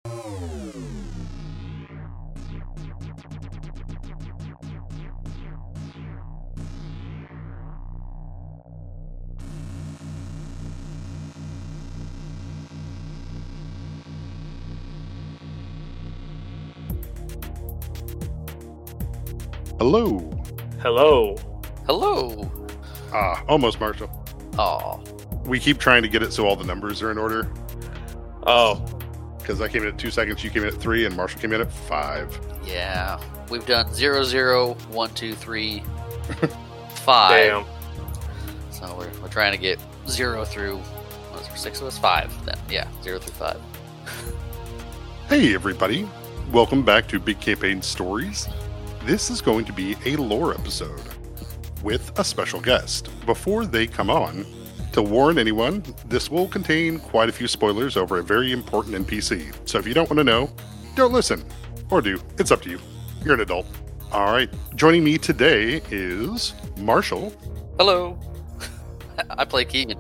Hello. Hello. Hello. Almost, Marshall. Aw. We keep trying to get it so all the numbers are in order. Oh. Because I came in at 2 seconds, you came in at 3, and Marshall came in at 5. Yeah. We've done 0, 0, 1, 2, 3, 5. Damn. So we're trying to get 0 through, what was there, 6 of us? 5 then. Yeah, 0 through 5. Hey, everybody. Welcome back to Big Campaign Stories. This is going to be a lore episode with a special guest. Before they come on, to warn anyone, this will contain quite a few spoilers over a very important NPC. So if you don't want to know, don't listen. Or do. It's up to you. You're an adult. All right. Joining me today is Marshall. Hello. I play Keegan.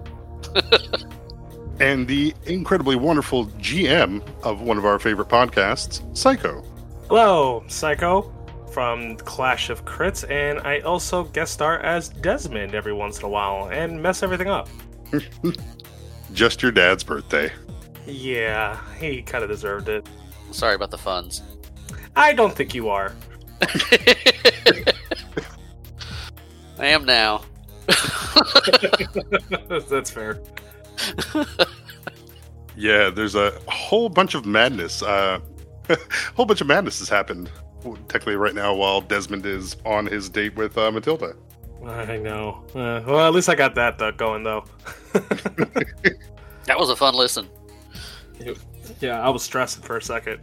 And the incredibly wonderful GM of one of our favorite podcasts, Psycho. Hello, Psycho from Clash of Crits, and I also guest star as Desmond every once in a while and mess everything up. Just your dad's birthday. Yeah, he kind of deserved it. Sorry about the funds. I don't think you are. I am now. That's fair. Yeah, there's a whole bunch of madness. Whole bunch of madness has happened, technically right now, while Desmond is on his date with Matilda. I know. Well, at least I got that going, though. That was a fun listen. Yeah, I was stressing for a second.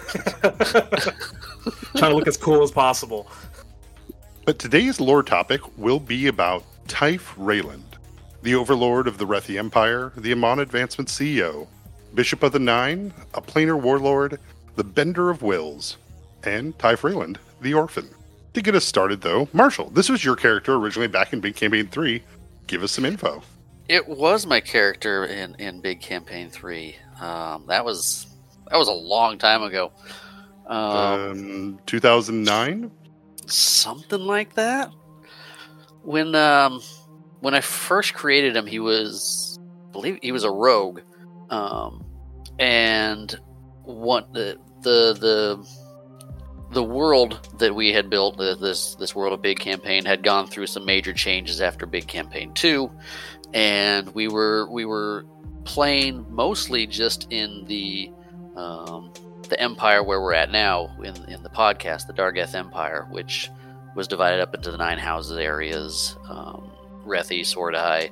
Trying to look as cool as possible. But today's lore topic will be about Typh Rayland, the overlord of the Rethi Empire, the Amon Advancement CEO, Bishop of the Nine, a planar warlord, the Bender of Wills, and Typh Rayland, the Orphan. To get us started, though, Marshall, this was your character originally back in Big Campaign 3. Give us some info. It was my character in Big Campaign 3. That was a long time ago. 2009? Something like that. When I first created him, I believe he was a rogue, and what the world that we had built, this world of Big Campaign, had gone through some major changes after Big Campaign 2, and we were playing mostly just in the empire where we're at now in the podcast, the Dargeth Empire, which was divided up into the 9 houses areas: Rethi, Sordai,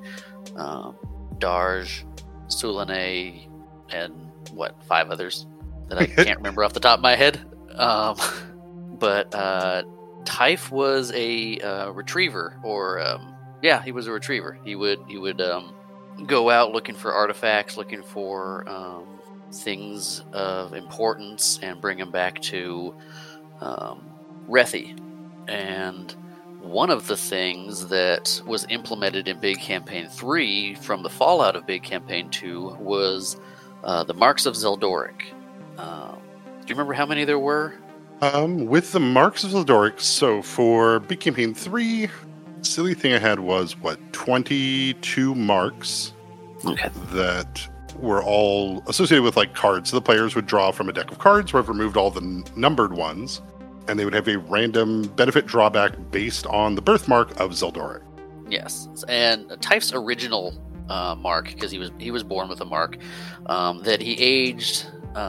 Darj, Sulane, and 5 others that I can't remember off the top of my head. But Typh was a retriever, or he was a retriever. He would go out looking for artifacts, looking for things of importance, and bring them back to Rethi. And one of the things that was implemented in Big Campaign 3 from the fallout of Big Campaign 2 was the Marks of Zeldoric. Do you remember how many there were? With the Marks of Zeldoric, so for Big Campaign 3, silly thing I had was, 22 marks that were all associated with, cards. So the players would draw from a deck of cards where I've removed all the numbered ones, and they would have a random benefit drawback based on the birthmark of Zeldoric. Yes, and Typh's original mark, because he was born with a mark, that he aged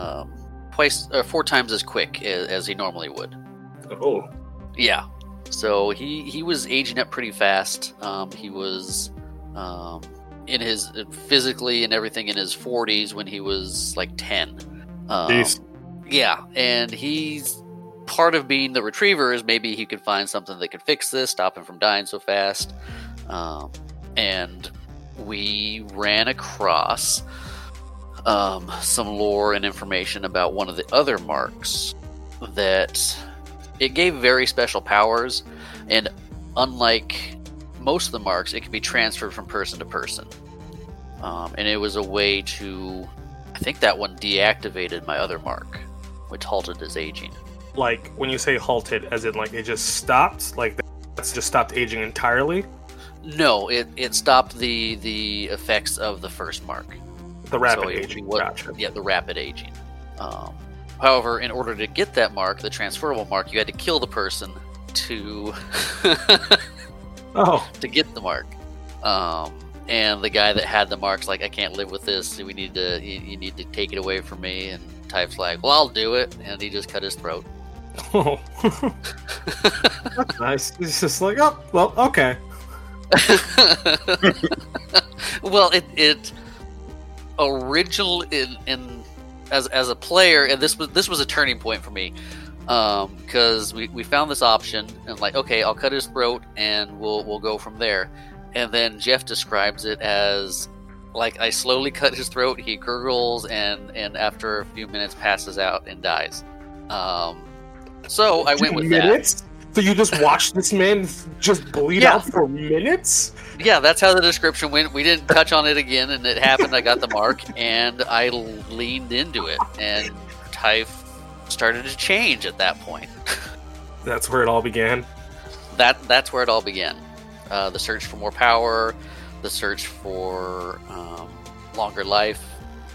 4 times as quick as he normally would. Oh. Yeah. So he was aging up pretty fast. He was in his physically and everything in his 40s when he was 10. Yeah, and he's part of being the retriever is maybe he could find something that could fix this, stop him from dying so fast. And we ran across some lore and information about one of the other marks that it gave very special powers, and unlike most of the marks, it can be transferred from person to person. And it was a way to, I think that one deactivated my other mark, which halted his aging. Like, when you say halted, as in, like, it just stopped? Like, that's just stopped aging entirely? No, it stopped the effects of the first mark. The rapid aging. Gotcha. Yeah, the rapid aging. However, in order to get that mark, the transferable mark, you had to kill the person to to get the mark. And the guy that had the mark's like, I can't live with this. You need to take it away from me. And Typh's like, well, I'll do it. And he just cut his throat. Oh, that's nice. He's just like, oh, well, okay. Well, it original in as a player, and this was a turning point for me, because we found this option and like, okay, I'll cut his throat and we'll go from there. And then Jeff describes it as like, I slowly cut his throat, he gurgles, and after a few minutes passes out and dies. So I went with minutes? That. So you just watched this man just bleed out for minutes? Yeah, that's how the description went. We didn't touch on it again, and it happened. I got the mark, and I leaned into it, and Typh started to change at that point. That's where it all began? That's where it all began. The search for more power, the search for longer life,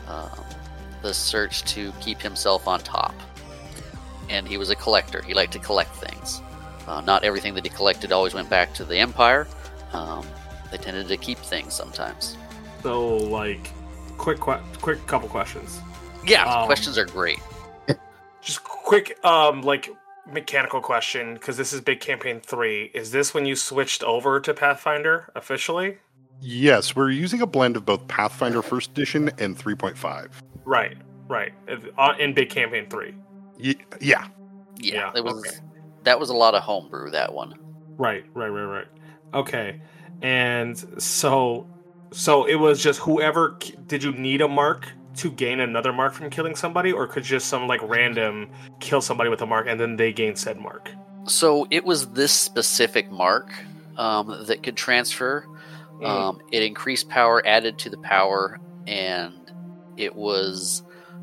the search to keep himself on top. And he was a collector. He liked to collect things. Not everything that he collected always went back to the Empire. They tended to keep things sometimes. So, like, quick couple questions. Yeah, questions are great. Just quick, like, mechanical question, because this is Big Campaign 3. Is this when you switched over to Pathfinder officially? Yes, we're using a blend of both Pathfinder First Edition and 3.5. Right. In Big Campaign 3. Yeah. It was. Okay. That was a lot of homebrew, that one. Right. Okay, and so it was just whoever. Did you need a mark to gain another mark from killing somebody, or could just some like random kill somebody with a mark and then they gain said mark? So it was this specific mark that could transfer. It increased power, added to the power, and it was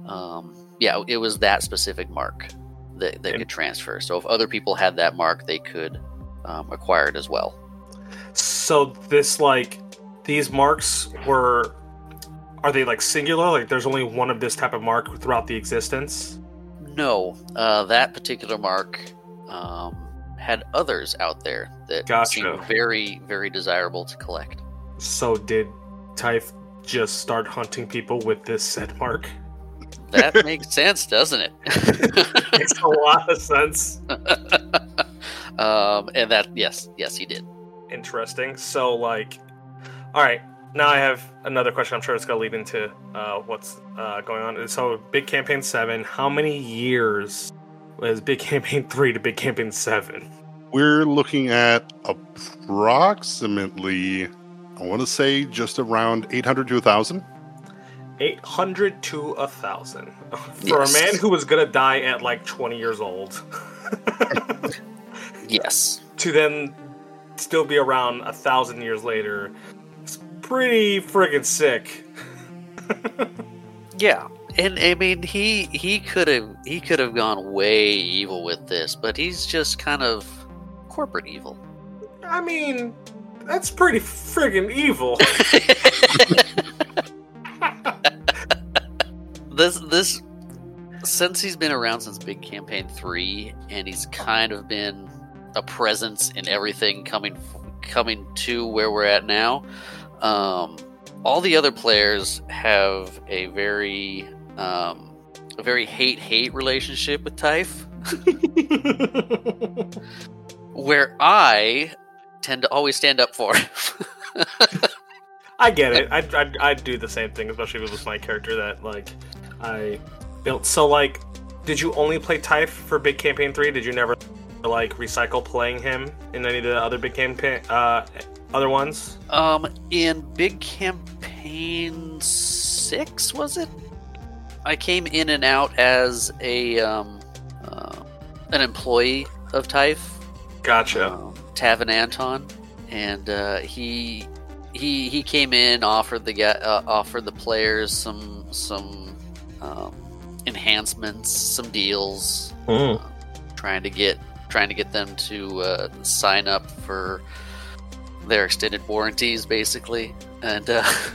it was that specific mark that could transfer. So if other people had that mark, they could acquire it as well. So this, like, these marks are they like singular? Like there's only one of this type of mark throughout the existence? No, that particular mark had others out there that seemed very, very desirable to collect. So did Typh just start hunting people with this said mark? That makes sense, doesn't it? Makes a lot of sense. And that, yes, he did. Interesting. So, like, all right, now I have another question. I'm sure it's going to lead into what's going on. So, Big Campaign 7, how many years was Big Campaign 3 to Big Campaign 7? We're looking at approximately, I want to say, just around 800 to 1,000. 800 to 1,000. For a man who was going to die at like 20 years old. Yes. To then still be around 1,000 years later. It's pretty friggin' sick. Yeah. And I mean, he could have gone way evil with this, but he's just kind of corporate evil. I mean, that's pretty friggin' evil. This since he's been around since Big Campaign 3, and he's kind of been a presence in everything coming to where we're at now. All the other players have a very hate relationship with Typh, where I tend to always stand up for him. I get it. I'd do the same thing, especially if it was my character that like I built. So like, did you only play Typh for Big Campaign 3? Did you never like recycle playing him in any of the other big campaign other ones? In Big Campaign 6, was it? I came in and out as an employee of Typh. Gotcha. Tavin Anton, and he came in, offered the players some enhancements, some deals, Mm. trying to get them to sign up for their extended warranties, basically, and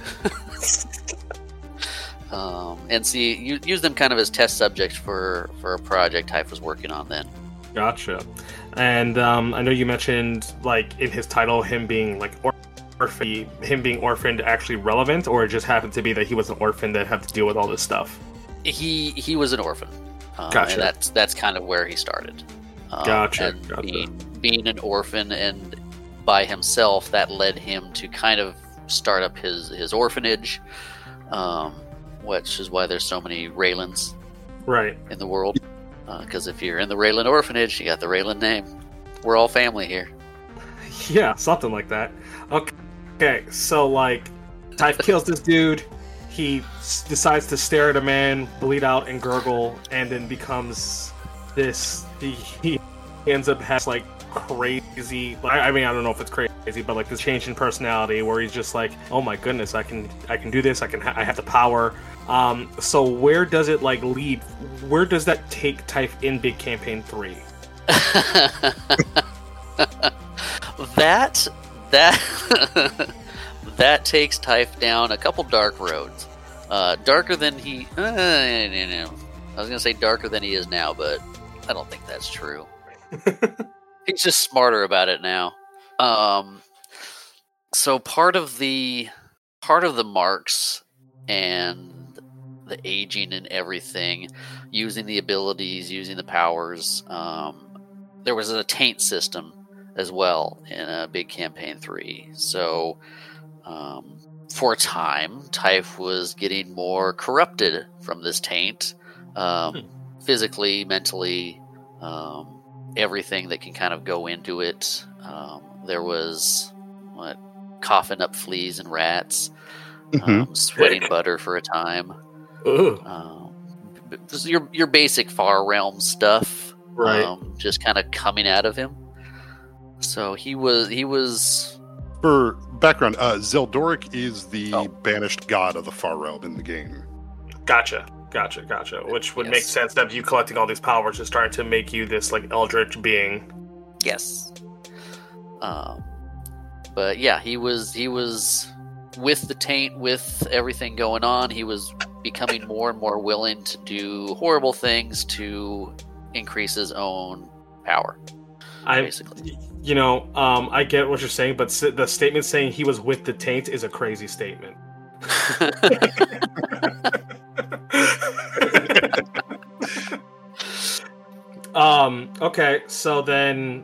and see use them kind of as test subjects for a project Typh was working on then. Gotcha. And I know you mentioned, like, in his title, him being like him being orphaned actually relevant, or it just happened to be that he was an orphan that had to deal with all this stuff? He was an orphan. Gotcha. And that's kind of where he started. Gotcha. And Gotcha. Being an orphan and by himself, that led him to kind of start up his orphanage, which is why there's so many Raylans Right. in the world. Because if you're in the Raylan orphanage, you got the Raylan name. We're all family here. Yeah, something like that. Okay, so, like, Typh kills this dude. He decides to stare at a man, bleed out, and gurgle, and then becomes this. He ends up has like crazy. I mean, I don't know if it's crazy, but like this change in personality where he's just like, oh my goodness, I can do this. I have the power. So where does it like lead? Where does that take Typh in Big Campaign 3? that takes Typh down a couple dark roads. Darker than he. I was gonna say darker than he is now, but I don't think that's true. He's just smarter about it now. So part of the marks and the aging and everything, using the abilities, using the powers. There was a taint system as well in Big Campaign 3. So for a time, Typh was getting more corrupted from this taint, physically, mentally, everything that can kind of go into it. There was coughing up fleas and rats, sweating butter for a time. Your basic Far Realm stuff, Right. just kind of coming out of him. So he was. For background, Zeldoric is the banished god of the Far Realm in the game. Gotcha. Which would make sense that you collecting all these powers is starting to make you this like eldritch being. Yes. But yeah, he was with the taint, with everything going on. He was becoming more and more willing to do horrible things to increase his own power. Basically, I get what you're saying, but the statement saying he was with the taint is a crazy statement. Okay, so then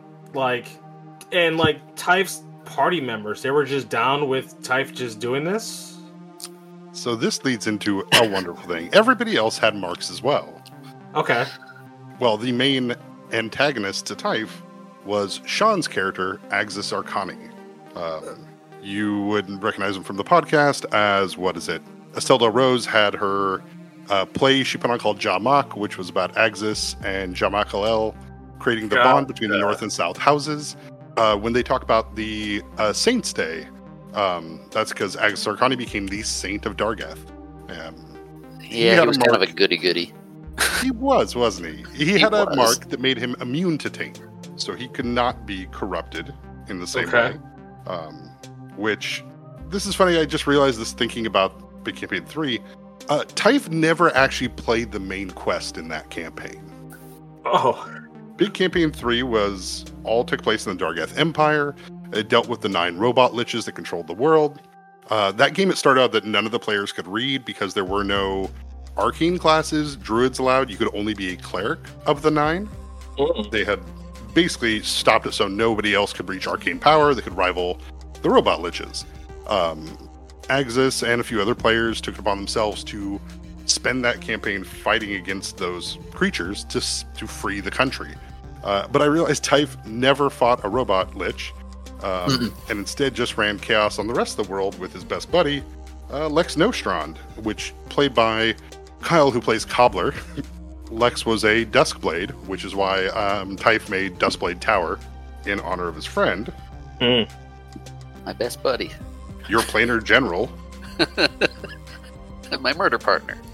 Typh's party members, they were just down with Typh just doing this? So this leads into a wonderful thing. Everybody else had marks as well. Okay. Well, the main antagonist to Typh was Sean's character, Axis Arcani. You would recognize him from the podcast as, Estelle Del Rose had her play she put on called Jamak, which was about Axis and Jamak Alel, creating the bond between the North and South houses. When they talk about the Saints' Day, that's because Axis Arcani became the Saint of Dargath. He was kind of a goody-goody. He was, wasn't he? He had a mark that made him immune to taint, so he could not be corrupted in the same way. Which, this is funny, I just realized this thinking about Big Campaign 3. Typh never actually played the main quest in that campaign. Oh. Big Campaign 3 took place in the Dargath Empire. It dealt with the 9 robot liches that controlled the world. That game, it started out that none of the players could read because there were no arcane classes, druids allowed. You could only be a cleric of the 9. They had basically stopped it so nobody else could reach arcane power. They could rival the robot liches. Axis and a few other players took it upon themselves to spend that campaign fighting against those creatures to free the country. But I realized Typh never fought a robot lich, and instead just ran chaos on the rest of the world with his best buddy, Lex Nostrand, which played by Kyle, who plays Cobbler. Lex was a Duskblade, which is why Typh made Duskblade Tower in honor of his friend. My best buddy. Your planar general. My murder partner.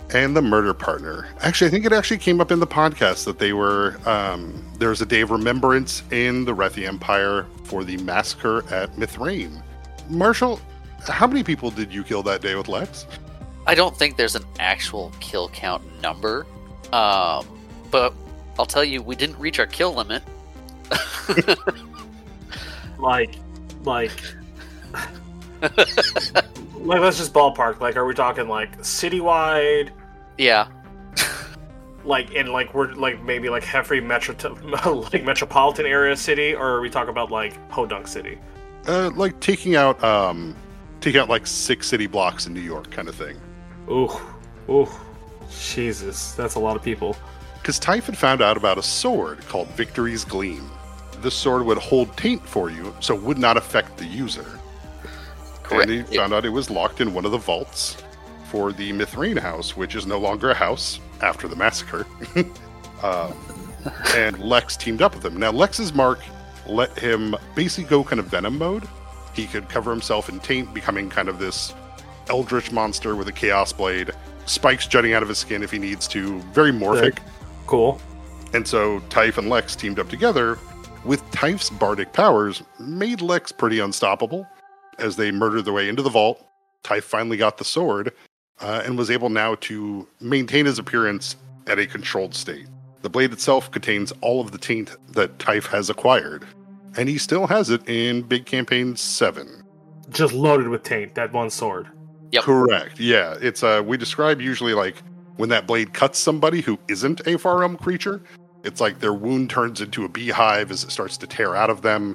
and the murder partner. Actually, I think it actually came up in the podcast that they were, there's a day of remembrance in the Rethi Empire for the massacre at Mithrain. Marshall, how many people did you kill that day with Lex? I don't think there's an actual kill count number, but I'll tell you, we didn't reach our kill limit. Like, let's just ballpark. Like, are we talking like citywide? Yeah. Like in like we're like maybe like every like metropolitan area city, or are we talking about like Podunk City? Like taking out like 6 city blocks in New York, kind of thing. Ooh, Jesus, that's a lot of people. Because Typh had found out about a sword called Victory's Gleam. This sword would hold taint for you, so it would not affect the user. Correct. And he found out it was locked in one of the vaults for the Mithrain house, which is no longer a house after the massacre. And Lex teamed up with him. Now, Lex's mark let him basically go kind of Venom mode. He could cover himself in taint, becoming kind of this eldritch monster with a chaos blade, spikes jutting out of his skin if he needs to, very morphic. Sick. Cool. And so Typh and Lex teamed up together with Typh's bardic powers, made Lex pretty unstoppable. As they murdered their way into the vault, Typh finally got the sword and was able now to maintain his appearance at a controlled state. The blade itself contains all of the taint that Typh has acquired, and he still has it in Big Campaign 7. Just loaded with taint, that one sword. Yep. Correct. Yeah, it's we describe usually like when that blade cuts somebody who isn't a Far Realm creature. It's like their wound turns into a beehive as it starts to tear out of them.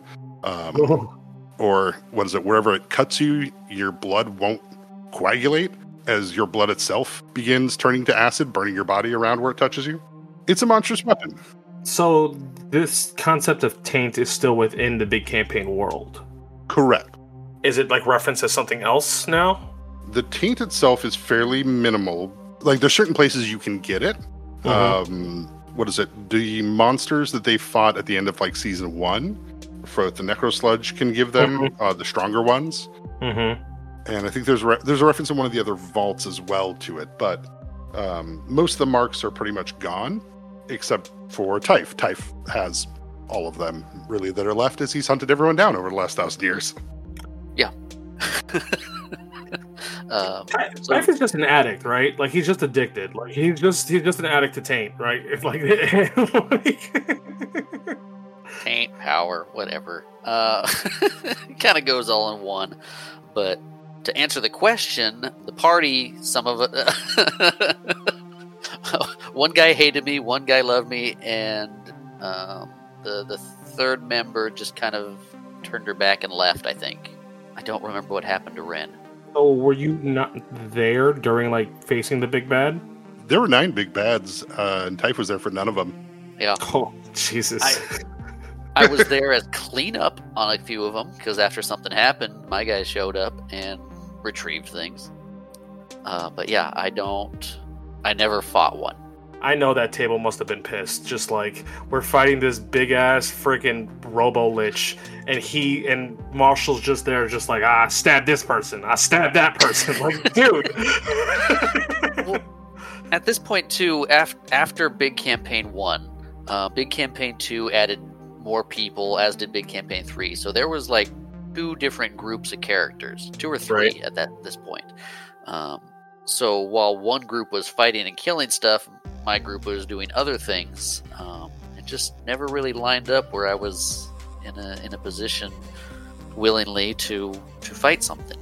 Or what is it? Wherever it cuts you, your blood won't coagulate as your blood itself begins turning to acid, burning your body around where it touches you. It's a monstrous weapon. So this concept of taint is still within the Big Campaign world. Correct. Is it like referenced as something else now? The taint itself is fairly minimal. Like there's certain places you can get it. What is it? The monsters that they fought at the end of like season 1 for the Necro Sludge can give them the stronger ones. And I think there's a reference in one of the other vaults as well to it. But most of the marks are pretty much gone, except for Typh. Typh has all of them really that are left as he's hunted everyone down over the last 1,000 years. Yeah. Typh is just an addict, right? Like he's just addicted. Like he's just an addict to taint, right? It's like taint, power, whatever. Kind of goes all in one. But to answer the question, the party, some of it, one guy hated me, one guy loved me, and the third member just kind of turned her back and left, I think. I don't remember what happened to Ren. Oh, were you not there during, like, facing the big bad? There were 9 big bads, and Typh was there for none of them. Yeah. Oh, Jesus. I was there as cleanup on a few of them, because after something happened, my guys showed up and retrieved things. But yeah, I never fought one. I know that table must have been pissed. Just like, we're fighting this big-ass freaking Robo-Lich, and Marshall's just there, just like, I stabbed this person, I stabbed that person. Like, dude. Well, at this point, too, after Big Campaign 1, Big Campaign 2 added more people, as did Big Campaign 3. So there was, like, 2 different groups of characters. 2 or 3 right. at this point. So while one group was fighting and killing stuff, my group was doing other things. It just never really lined up where I was in a position willingly to fight something.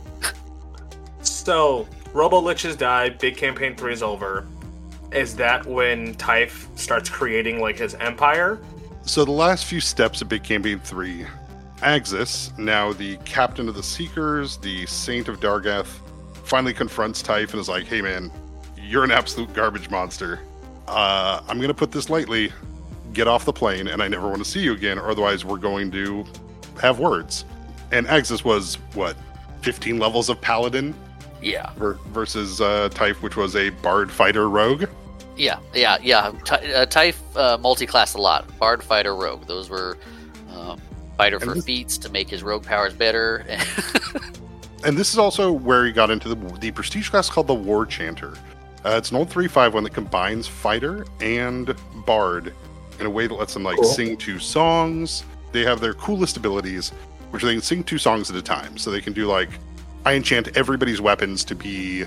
So, Robo-Liches die, Big Campaign 3 is over. Is that when Typh starts creating, like, his empire? So the last few steps of Big Campaign 3, Axis, now the captain of the Seekers, the Saint of Dargath, finally confronts Typh and is like, hey man, you're an absolute garbage monster. I'm going to put this lightly. Get off the plane, and I never want to see you again, or otherwise we're going to have words. And Axis was, 15 levels of Paladin? Yeah. Versus Typh, which was a Bard Fighter Rogue? Yeah. Typh multi-classed a lot. Bard, Fighter, Rogue. Those were Fighter for feats to make his rogue powers better. And this is also where he got into the prestige class called the War Chanter. It's an old 3/5 one that combines fighter and bard in a way that lets them like Cool. sing 2 songs. They have their coolest abilities, which they can sing 2 songs at a time. So they can do like, I enchant everybody's weapons to be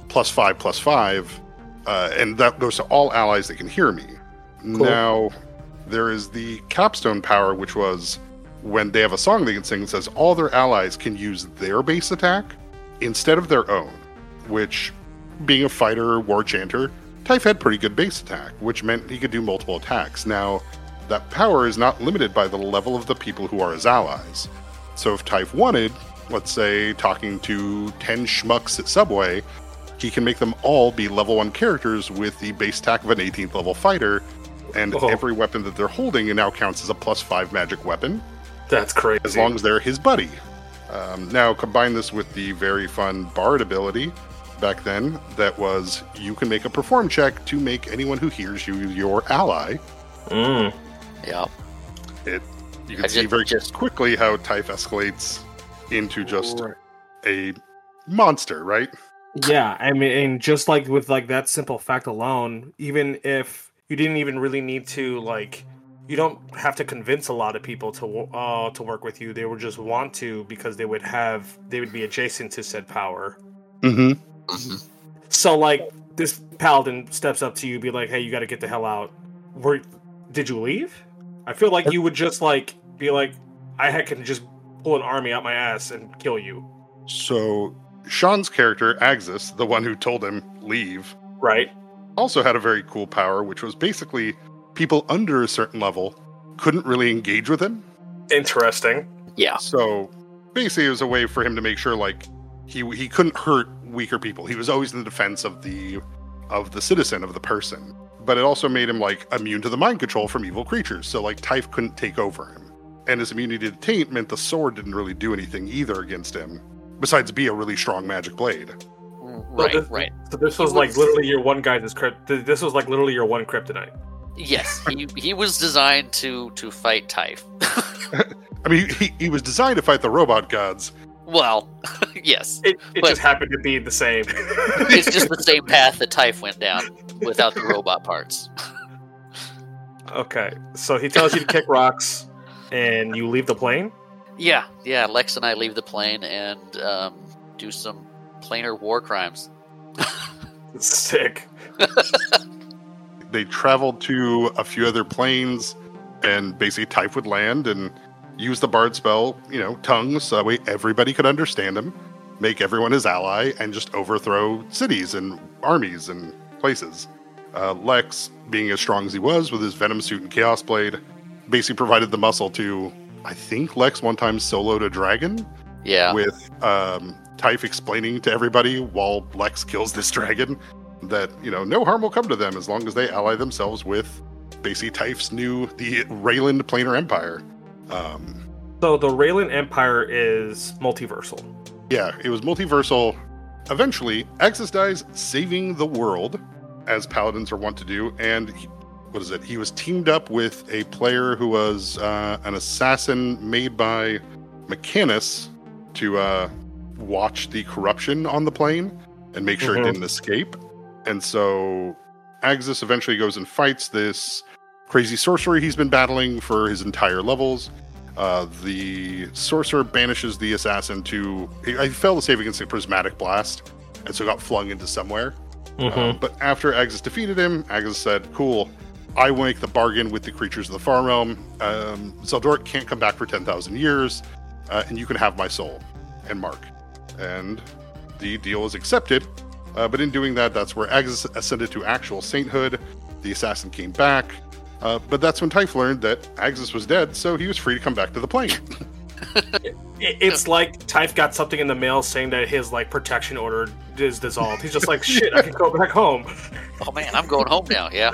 +5/+5, and that goes to all allies that can hear me. Cool. Now, there is the capstone power, which was when they have a song they can sing that says all their allies can use their base attack instead of their own, which, being a fighter war chanter, Typh had pretty good base attack, which meant he could do multiple attacks. Now, that power is not limited by the level of the people who are his allies. So if Typh wanted, let's say, talking to 10 schmucks at Subway, he can make them all be level 1 characters with the base attack of an 18th level fighter, and every weapon that they're holding now counts as a +5 magic weapon, That's crazy. as long as they're his buddy. Now, combine this with the very fun Bard ability back then, that was you can make a perform check to make anyone who hears you your ally. Mm. Yeah. You can see very quickly how Typh escalates into just a monster, right? Yeah, I mean, and just like with like that simple fact alone, even if you didn't even really need to like, you don't have to convince a lot of people to work with you. They would just want to because they would be adjacent to said power. Mm-hmm. Mm-hmm. So like this paladin steps up to you, be like, "Hey, you got to get the hell out." Did you leave? I feel like you would just like be like, "I can just pull an army out my ass and kill you." So Sean's character, Axis, the one who told him leave, Right. also had a very cool power, which was basically people under a certain level couldn't really engage with him. Interesting. Yeah. So basically it was a way for him to make sure like he couldn't hurt weaker people. He was always in the defense of the citizen, of the person. But it also made him like immune to the mind control from evil creatures. So like Typh couldn't take over him. And his immunity to taint meant the sword didn't really do anything either against him, besides be a really strong magic blade. Right. So this was like literally your one guy. This was like literally your one kryptonite. Yes, he was designed to fight Typh. I mean, he was designed to fight the robot gods. Well, yes. It just happened to be the same. It's just the same path that Typh went down without the robot parts. Okay, so he tells you to kick rocks, and you leave the plane? Yeah. Lex and I leave the plane and do some planar war crimes. Sick. They traveled to a few other planes, and basically Typh would land and use the Bard spell, tongues, so that way everybody could understand him, make everyone his ally, and just overthrow cities and armies and places. Lex, being as strong as he was with his Venom suit and Chaos Blade, basically provided the muscle to, I think Lex one time soloed a dragon. Yeah. With Typh explaining to everybody while Lex kills this dragon that, no harm will come to them as long as they ally themselves with basically Typh's the Rayland Planar Empire. So the Rayland Empire is multiversal. Yeah, it was multiversal. Eventually, Axis dies saving the world, as paladins are wont to do, and he was teamed up with a player who was an assassin made by Mechanus to watch the corruption on the plane and make sure it didn't escape. And so Axis eventually goes and fights this crazy sorcerer he's been battling for his entire levels. The sorcerer banishes the assassin I failed to save against a prismatic blast, and so got flung into somewhere. But after Axis defeated him, Axis said, cool, I will make the bargain with the creatures of the Far Realm. Zeldoric can't come back for 10,000 years, and you can have my soul and Mark. And the deal was accepted. But in doing that, that's where Axis ascended to actual sainthood. The assassin came back. But that's when Typh learned that Axis was dead, so he was free to come back to the plane. It's like Typh got something in the mail saying that his protection order is dissolved. He's just like, shit, I can go back home. Oh man, I'm going home now, yeah.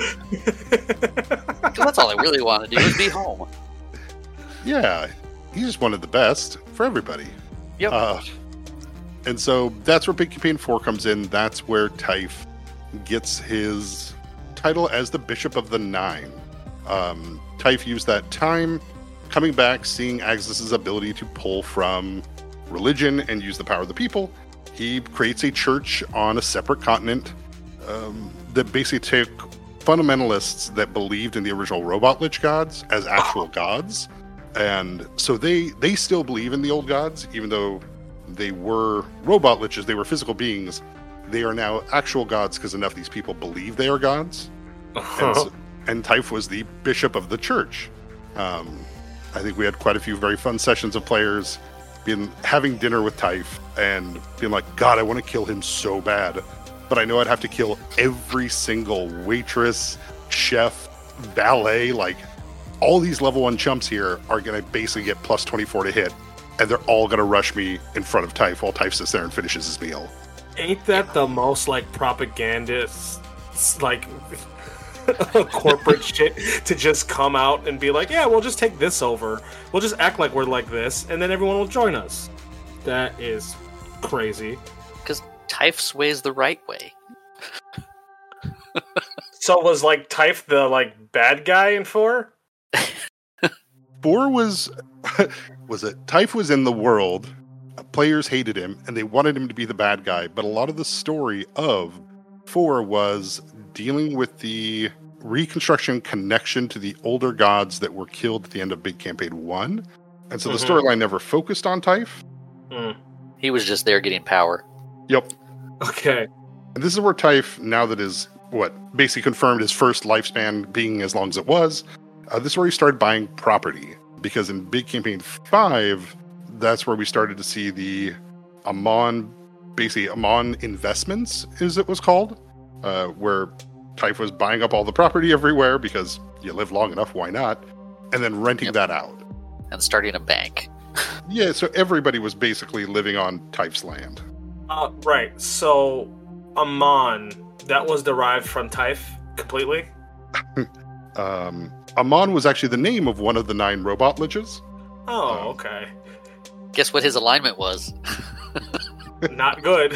That's all I really want to do is be home. Yeah, he just wanted the best for everybody. Yep. And so that's where Big Campaign 4 comes in. That's where Typh gets his title as the Bishop of the Nine. Typh used that time coming back, seeing Axis' ability to pull from religion and use the power of the people. He creates a church on a separate continent that basically took fundamentalists that believed in the original robot lich gods as actual gods. And so they still believe in the old gods, even though they were robot liches, they were physical beings. They are now actual gods because enough of these people believe they are gods. And Typh was the bishop of the church. I think we had quite a few very fun sessions of players having dinner with Typh and being like, God, I want to kill him so bad. But I know I'd have to kill every single waitress, chef, valet, like all these level 1 chumps here are going to basically get plus 24 to hit. And they're all going to rush me in front of Typh while Typh sits there and finishes his meal. Ain't that the most like propagandist, like corporate shit to just come out and be like, yeah, we'll just take this over. We'll just act like we're like this, and then everyone will join us. That is crazy. Because Typh sways the right way. So was like Typh the like bad guy in 4? 4 was it? Typh was in the world. Players hated him, and they wanted him to be the bad guy. But a lot of the story of 4 was dealing with the reconstruction connection to the older gods that were killed at the end of Big Campaign 1. And so the storyline never focused on Typh. He was just there getting power. Yep. Okay. And this is where Typh, now that is basically confirmed his first lifespan being as long as it was, this is where he started buying property. Because in Big Campaign 5, that's where we started to see the Amon Investments, as it was called, where Typh was buying up all the property everywhere because you live long enough, why not? And then renting that out. And starting a bank. Yeah, so everybody was basically living on Typh's land. Right, so Amon, that was derived from Typh completely? Amon was actually the name of one of the 9 robot liches. Oh, okay. Guess what his alignment was? Not good.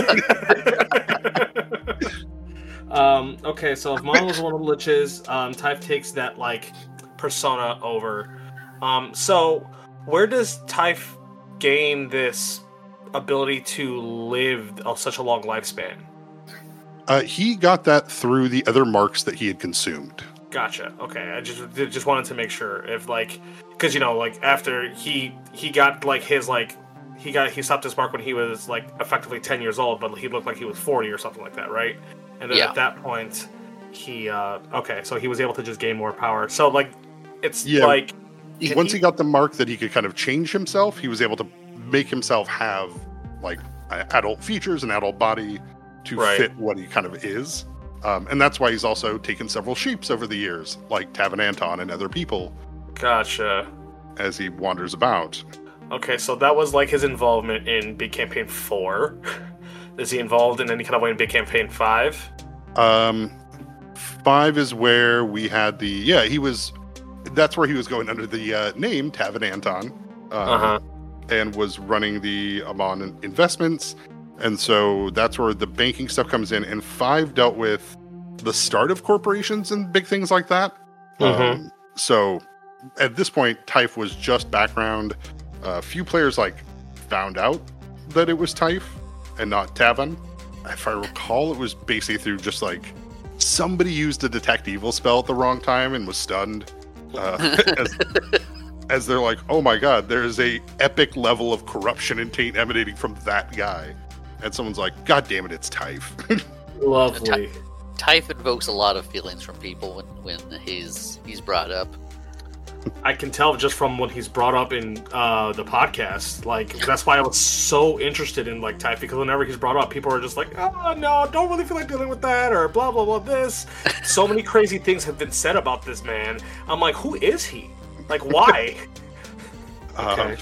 Okay, so if Amon was one of the liches, Typh takes that like persona over. So where does Typh gain this ability to live such a long lifespan? He got that through the other marks that he had consumed. Gotcha. Okay, I just wanted to make sure if like, because like after he got like his like he stopped his mark when he was like effectively 10 years old, but he looked like he was 40 or something like that, right? And then at that point, he so he was able to just gain more power. So like, it's like once he got the mark that he could kind of change himself, he was able to make himself have like adult features and adult body to fit what he kind of is. And that's why he's also taken several shapes over the years, like Tavin Anton and other people. Gotcha. As he wanders about. Okay, so that was like his involvement in Big Campaign 4. Is he involved in any kind of way in Big Campaign 5? 5 is where we had that's where he was going under the name Tavin Anton. And was running the Amon Investments. And so that's where the banking stuff comes in. And 5 dealt with the start of corporations and big things like that. So at this point, Typh was just background. A few players found out that it was Typh and not Tavin. If I recall, it was basically through just somebody used a detect evil spell at the wrong time and was stunned. As they're like, oh my god, there's a epic level of corruption and taint emanating from that guy. And someone's like, god damn it, it's Typh. Lovely. Typh invokes a lot of feelings from people when he's brought up. I can tell just from when he's brought up in the podcast. That's why I was so interested in Typh, because whenever he's brought up, people are just like, oh no, don't really feel like dealing with that, or blah blah blah this. So many crazy things have been said about this man. I'm like, who is he? Why? Okay.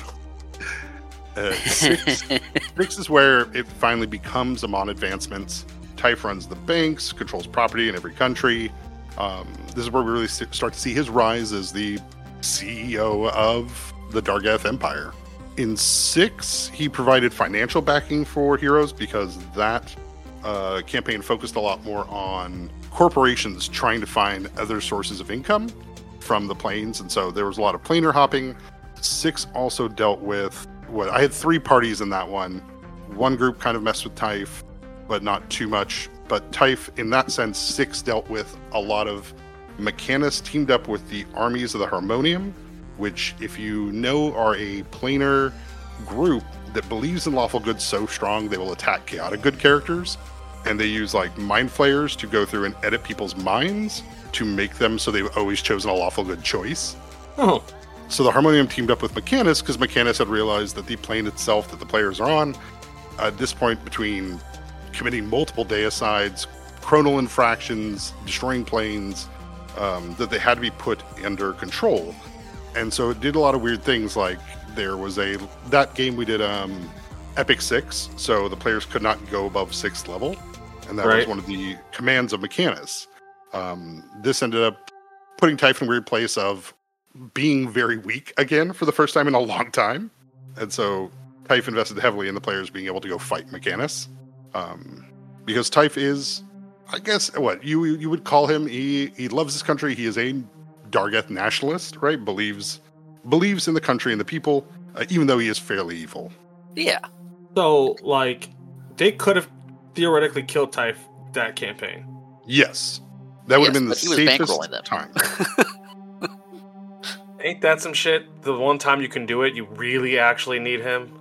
6 is where it finally becomes Amon Advancements. Typh runs the banks, controls property in every country. This is where we really start to see his rise as the CEO of the Dargath Empire. In 6, he provided financial backing for heroes because that campaign focused a lot more on corporations trying to find other sources of income from the planes, and so there was a lot of planar hopping. 6 also dealt with I had 3 parties in that one. One group kind of messed with Typh, but not too much. But Typh, in that sense, 6 dealt with a lot of Mechanus teamed up with the armies of the Harmonium, which, if you know, are a planar group that believes in lawful good so strong they will attack chaotic good characters, and they use like mind flayers to go through and edit people's minds to make them so they've always chosen a lawful good choice. Oh. So the Harmonium teamed up with Mechanus because Mechanus had realized that the plane itself that the players are on, at this point, between committing multiple deicides, chronal infractions, destroying planes, that they had to be put under control. And so it did a lot of weird things, like there was that game we did Epic 6, so the players could not go above 6th level, and that was one of the commands of Mechanus. This ended up putting Typh in a weird place of being very weak again for the first time in a long time. And so Typh invested heavily in the players being able to go fight Mechanus. Because Typh is, I guess, what you would call him. He loves his country. He is a Dargeth nationalist, right? Believes in the country and the people, even though he is fairly evil. Yeah. So, like, they could have theoretically killed Typh that campaign. Yes. That would have been the safest them. time. Ain't that some shit? The one time you can do it, you really actually need him?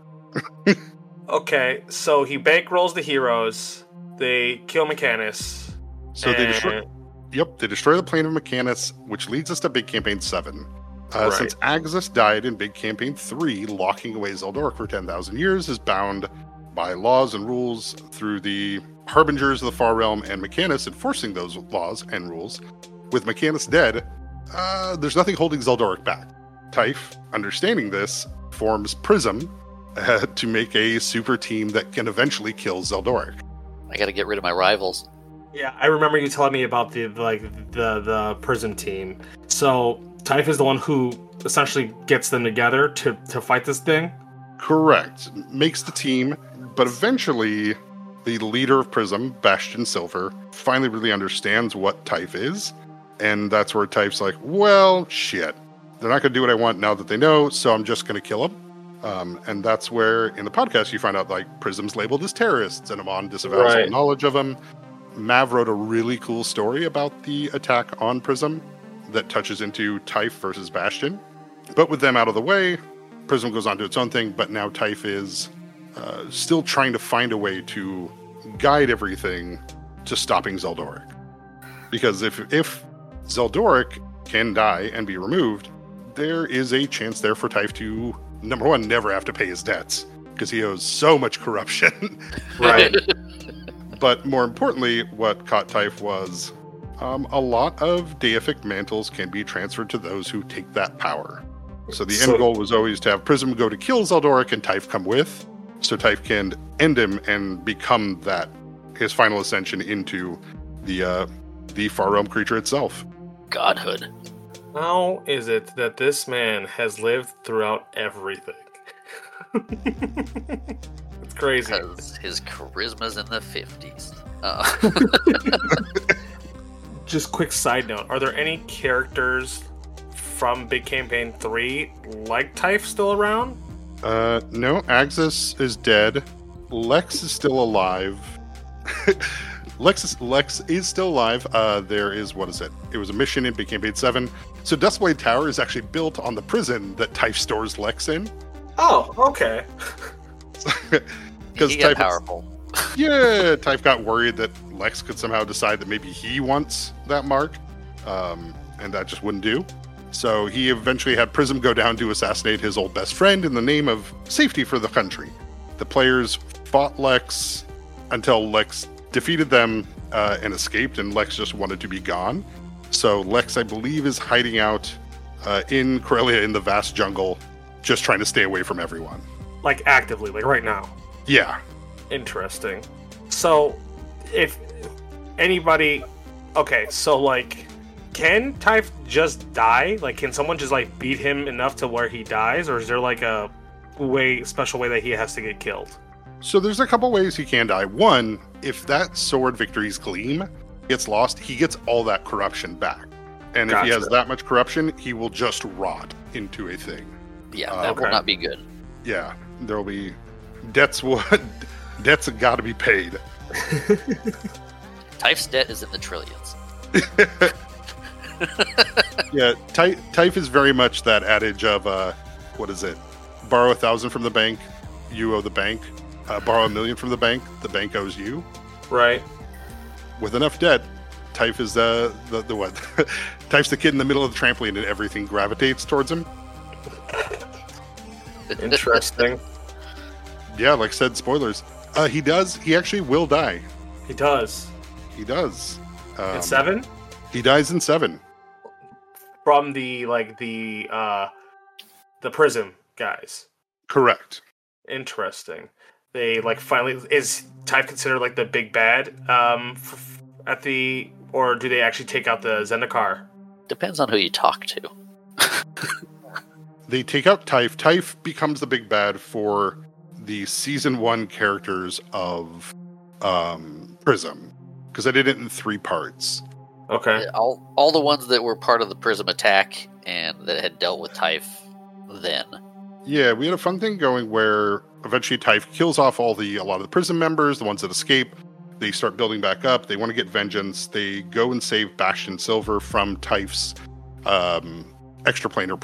Okay, so he bankrolls the heroes. They kill Mechanus. So they destroy the plane of Mechanus, which leads us to Big Campaign 7. Since Axis died in Big Campaign 3, locking away Zeldoric for 10,000 years is bound by laws and rules through the Harbingers of the Far Realm and Mechanus enforcing those laws and rules. With Mechanus dead, there's nothing holding Zeldoric back. Typh, understanding this, forms Prism to make a super team that can eventually kill Zeldoric. I gotta get rid of my rivals. Yeah, I remember you telling me about the Prism team. So Typh is the one who essentially gets them together to fight this thing? Correct. Makes the team, but eventually the leader of Prism, Bastion Silver, finally really understands what Typh is, and that's where Typh's like, well, shit. They're not going to do what I want now that they know, so I'm just going to kill them. And that's where, in the podcast, you find out, like, Prism's labeled as terrorists, and Amon disavows all knowledge of them. Mav wrote a really cool story about the attack on Prism that touches into Typh versus Bastion. But with them out of the way, Prism goes on to its own thing, but now Typh is still trying to find a way to guide everything to stopping Zeldoric. Because if Zeldoric can die and be removed, there is a chance there for Typh to, number one, never have to pay his debts, because he owes so much corruption. Right. But more importantly, what caught Typh was a lot of deific mantles can be transferred to those who take that power. So the end goal was always to have Prism go to kill Zeldoric and Typh come with, so Typh can end him and become that, his final ascension into the Far Realm creature itself. Godhood. How is it that this man has lived throughout everything? It's crazy. Because his charisma's in the 50s. Just quick side note, are there any characters from Big Campaign 3 like Typh still around? No, Axis is dead. Lex is still alive. Lex is still alive. There is, what is it? It was a mission in Big Campaign 7. So Duskblade Tower is actually built on the prison that Typh stores Lex in. Oh, okay. Because he got powerful. Yeah, Typh got worried that Lex could somehow decide that maybe he wants that mark, and that just wouldn't do. So he eventually had Prism go down to assassinate his old best friend in the name of safety for the country. The players fought Lex until Lex defeated them and escaped, and Lex just wanted to be gone. So Lex, I believe, is hiding out in Corellia in the vast jungle, just trying to stay away from everyone. Like actively, like right now. Yeah. Interesting. So, if anybody... Okay, so like, can Typh just die? Like, can someone just like beat him enough to where he dies? Or is there like a special way that he has to get killed? So there's a couple ways he can die. One, if that sword Victory's Gleam gets lost, he gets all that corruption back. And if he has that much corruption, he will just rot into a thing. Yeah, that will not be good. Yeah, there'll be... Debts got to be paid. Typh's debt is in the trillions. Yeah, Typh is very much that adage of, what is it? Borrow 1,000 from the bank, you owe the bank. Borrow 1,000,000 from the bank owes you. Right. With enough debt, Typh is the what? Typh's the kid in the middle of the trampoline and everything gravitates towards him. Interesting. Yeah, like I said, spoilers. He actually will die. He does. He does. In 7? He dies in 7. From the Prism guys. Correct. Interesting. They finally, is Typh considered like the big bad or do they actually take out the Zendikar? Depends on who you talk to. They take out Typh. Typh becomes the big bad for the season 1 characters of Prism, because I did it in 3 parts. Okay. All the ones that were part of the Prism attack and that had dealt with Typh then. Yeah, we had a fun thing going where eventually Typh kills off a lot of the Prism members, the ones that escape. They start building back up. They want to get vengeance. They go and save Bastion Silver from Typh's extraplanar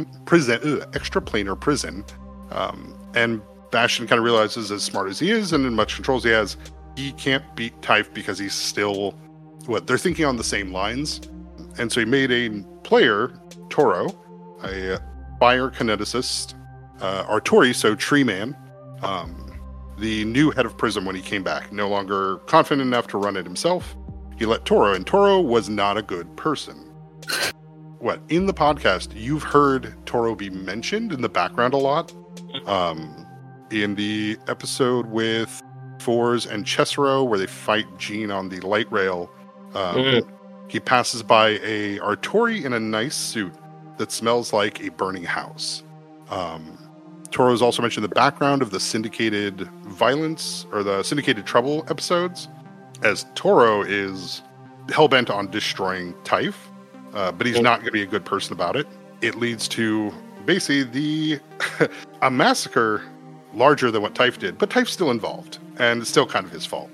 prison. And Bastion kind of realizes, as smart as he is and as much control as he has, he can't beat Typh because he's still they're thinking on the same lines. And so he made a player, Toro, a fire kineticist, Artori, so Tree Man, the new head of Prism when he came back, no longer confident enough to run it himself. He let Toro, and Toro was not a good person. In the podcast, you've heard Toro be mentioned in the background a lot. In the episode with Fours and Chesero, where they fight Jean on the light rail, he passes by a Artori in a nice suit that smells like a burning house. Toro is also mentioned in the background of the Syndicated Violence or the Syndicated Trouble episodes, as Toro is hellbent on destroying Typh, but he's not going to be a good person about it. It leads to basically a massacre larger than what Typh did, but Typh's still involved, and it's still kind of his fault.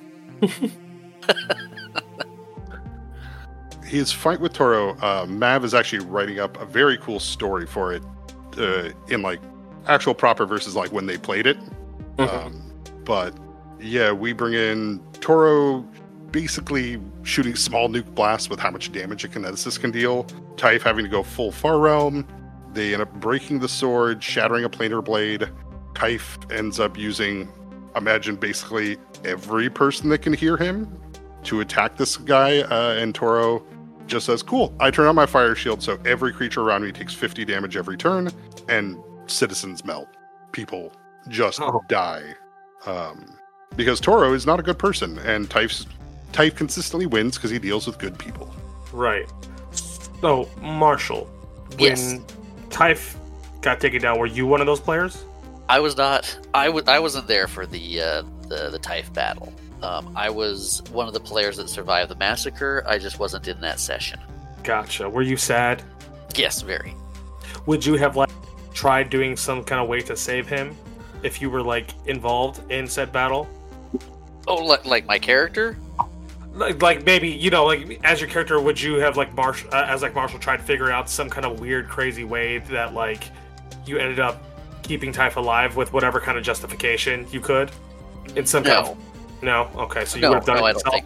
His fight with Toro, Mav is actually writing up a very cool story for it in actual proper versus when they played it. But yeah, we bring in Toro basically shooting small nuke blasts with how much damage a kineticist can deal. Typh having to go full Far Realm. They end up breaking the sword, shattering a planar blade. Typh ends up using, imagine basically every person that can hear him to attack this guy, and Toro just says, cool, I turn on my fire shield so every creature around me takes 50 damage every turn, and citizens melt. People just die. Because Toro is not a good person, and Typh consistently wins because he deals with good people. Right. So, Marshall, when Typh got taken down, were you one of those players? I was not. I wasn't there for the Typh battle. I was one of the players that survived the massacre. I just wasn't in that session. Gotcha. Were you sad? Yes, very. Would you have tried doing some kind of way to save him if you were involved in said battle? Oh, like my character? Maybe, as your character, would you have Marshall tried to figure out some kind of weird, crazy way that you ended up keeping Typh alive with whatever kind of justification you could? In some kind of... No? Okay, so you would have done it yourself? I don't think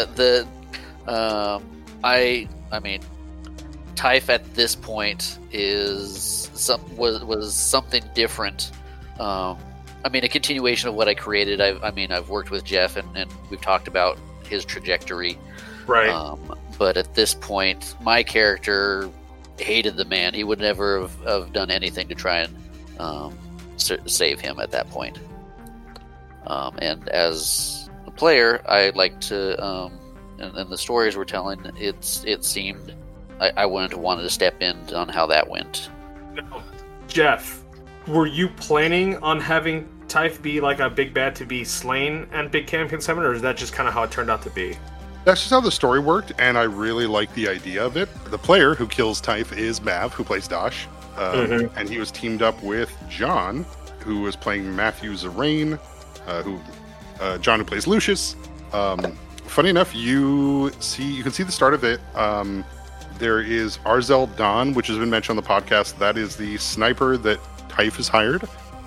so. I mean, Typh at this point was something different. A continuation of what I created. I've worked with Jeff and we've talked about his trajectory. Right. But at this point, my character hated the man. He would never have done anything to try and save him at that point. And as a player, I like to, and the stories we're telling, it seemed I wanted to step in on how that went. Now, Jeff, were you planning on having Typh be a big bad to be slain at Big Campaign 7, or is that just kind of how it turned out to be? That's just how the story worked, and I really like the idea of it. The player who kills Typh is Mav, who plays Dosh, and he was teamed up with John, who was playing Matthew Zerain, John who plays Lucius. funny enough, you can see the start of it. There is Arzel Dawn, which has been mentioned on the podcast. That is the sniper that Typh has hired.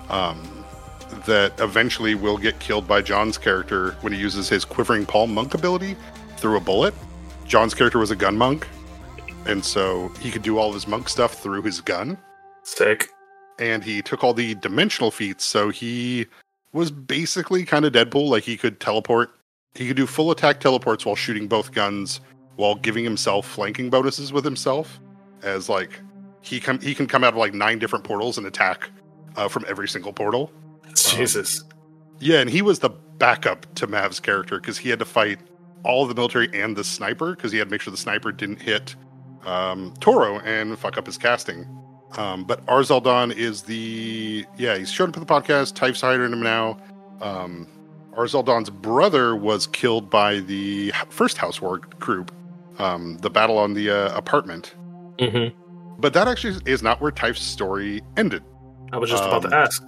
That eventually will get killed by John's character when he uses his Quivering Palm Monk ability through a bullet. John's character was a gun monk, and so he could do all of his monk stuff through his gun. Sick. And he took all the dimensional feats, so he was basically kind of Deadpool. Like, he could teleport. He could do full attack teleports while shooting both guns, while giving himself flanking bonuses with himself. As, like, he can come out of, like, 9 different portals and attack from every single portal. Jesus. Yeah, and he was the backup to Mav's character, because he had to fight all of the military and the sniper, because he had to make sure the sniper didn't hit Toro and fuck up his casting. But Arzel Dawn is he's showed up at the podcast. Typh's hiring him now. Arzel Dawn's brother was killed by the first House War group, the battle on the apartment. Mm-hmm. But that actually is not where Typh's story ended. I was just about to ask.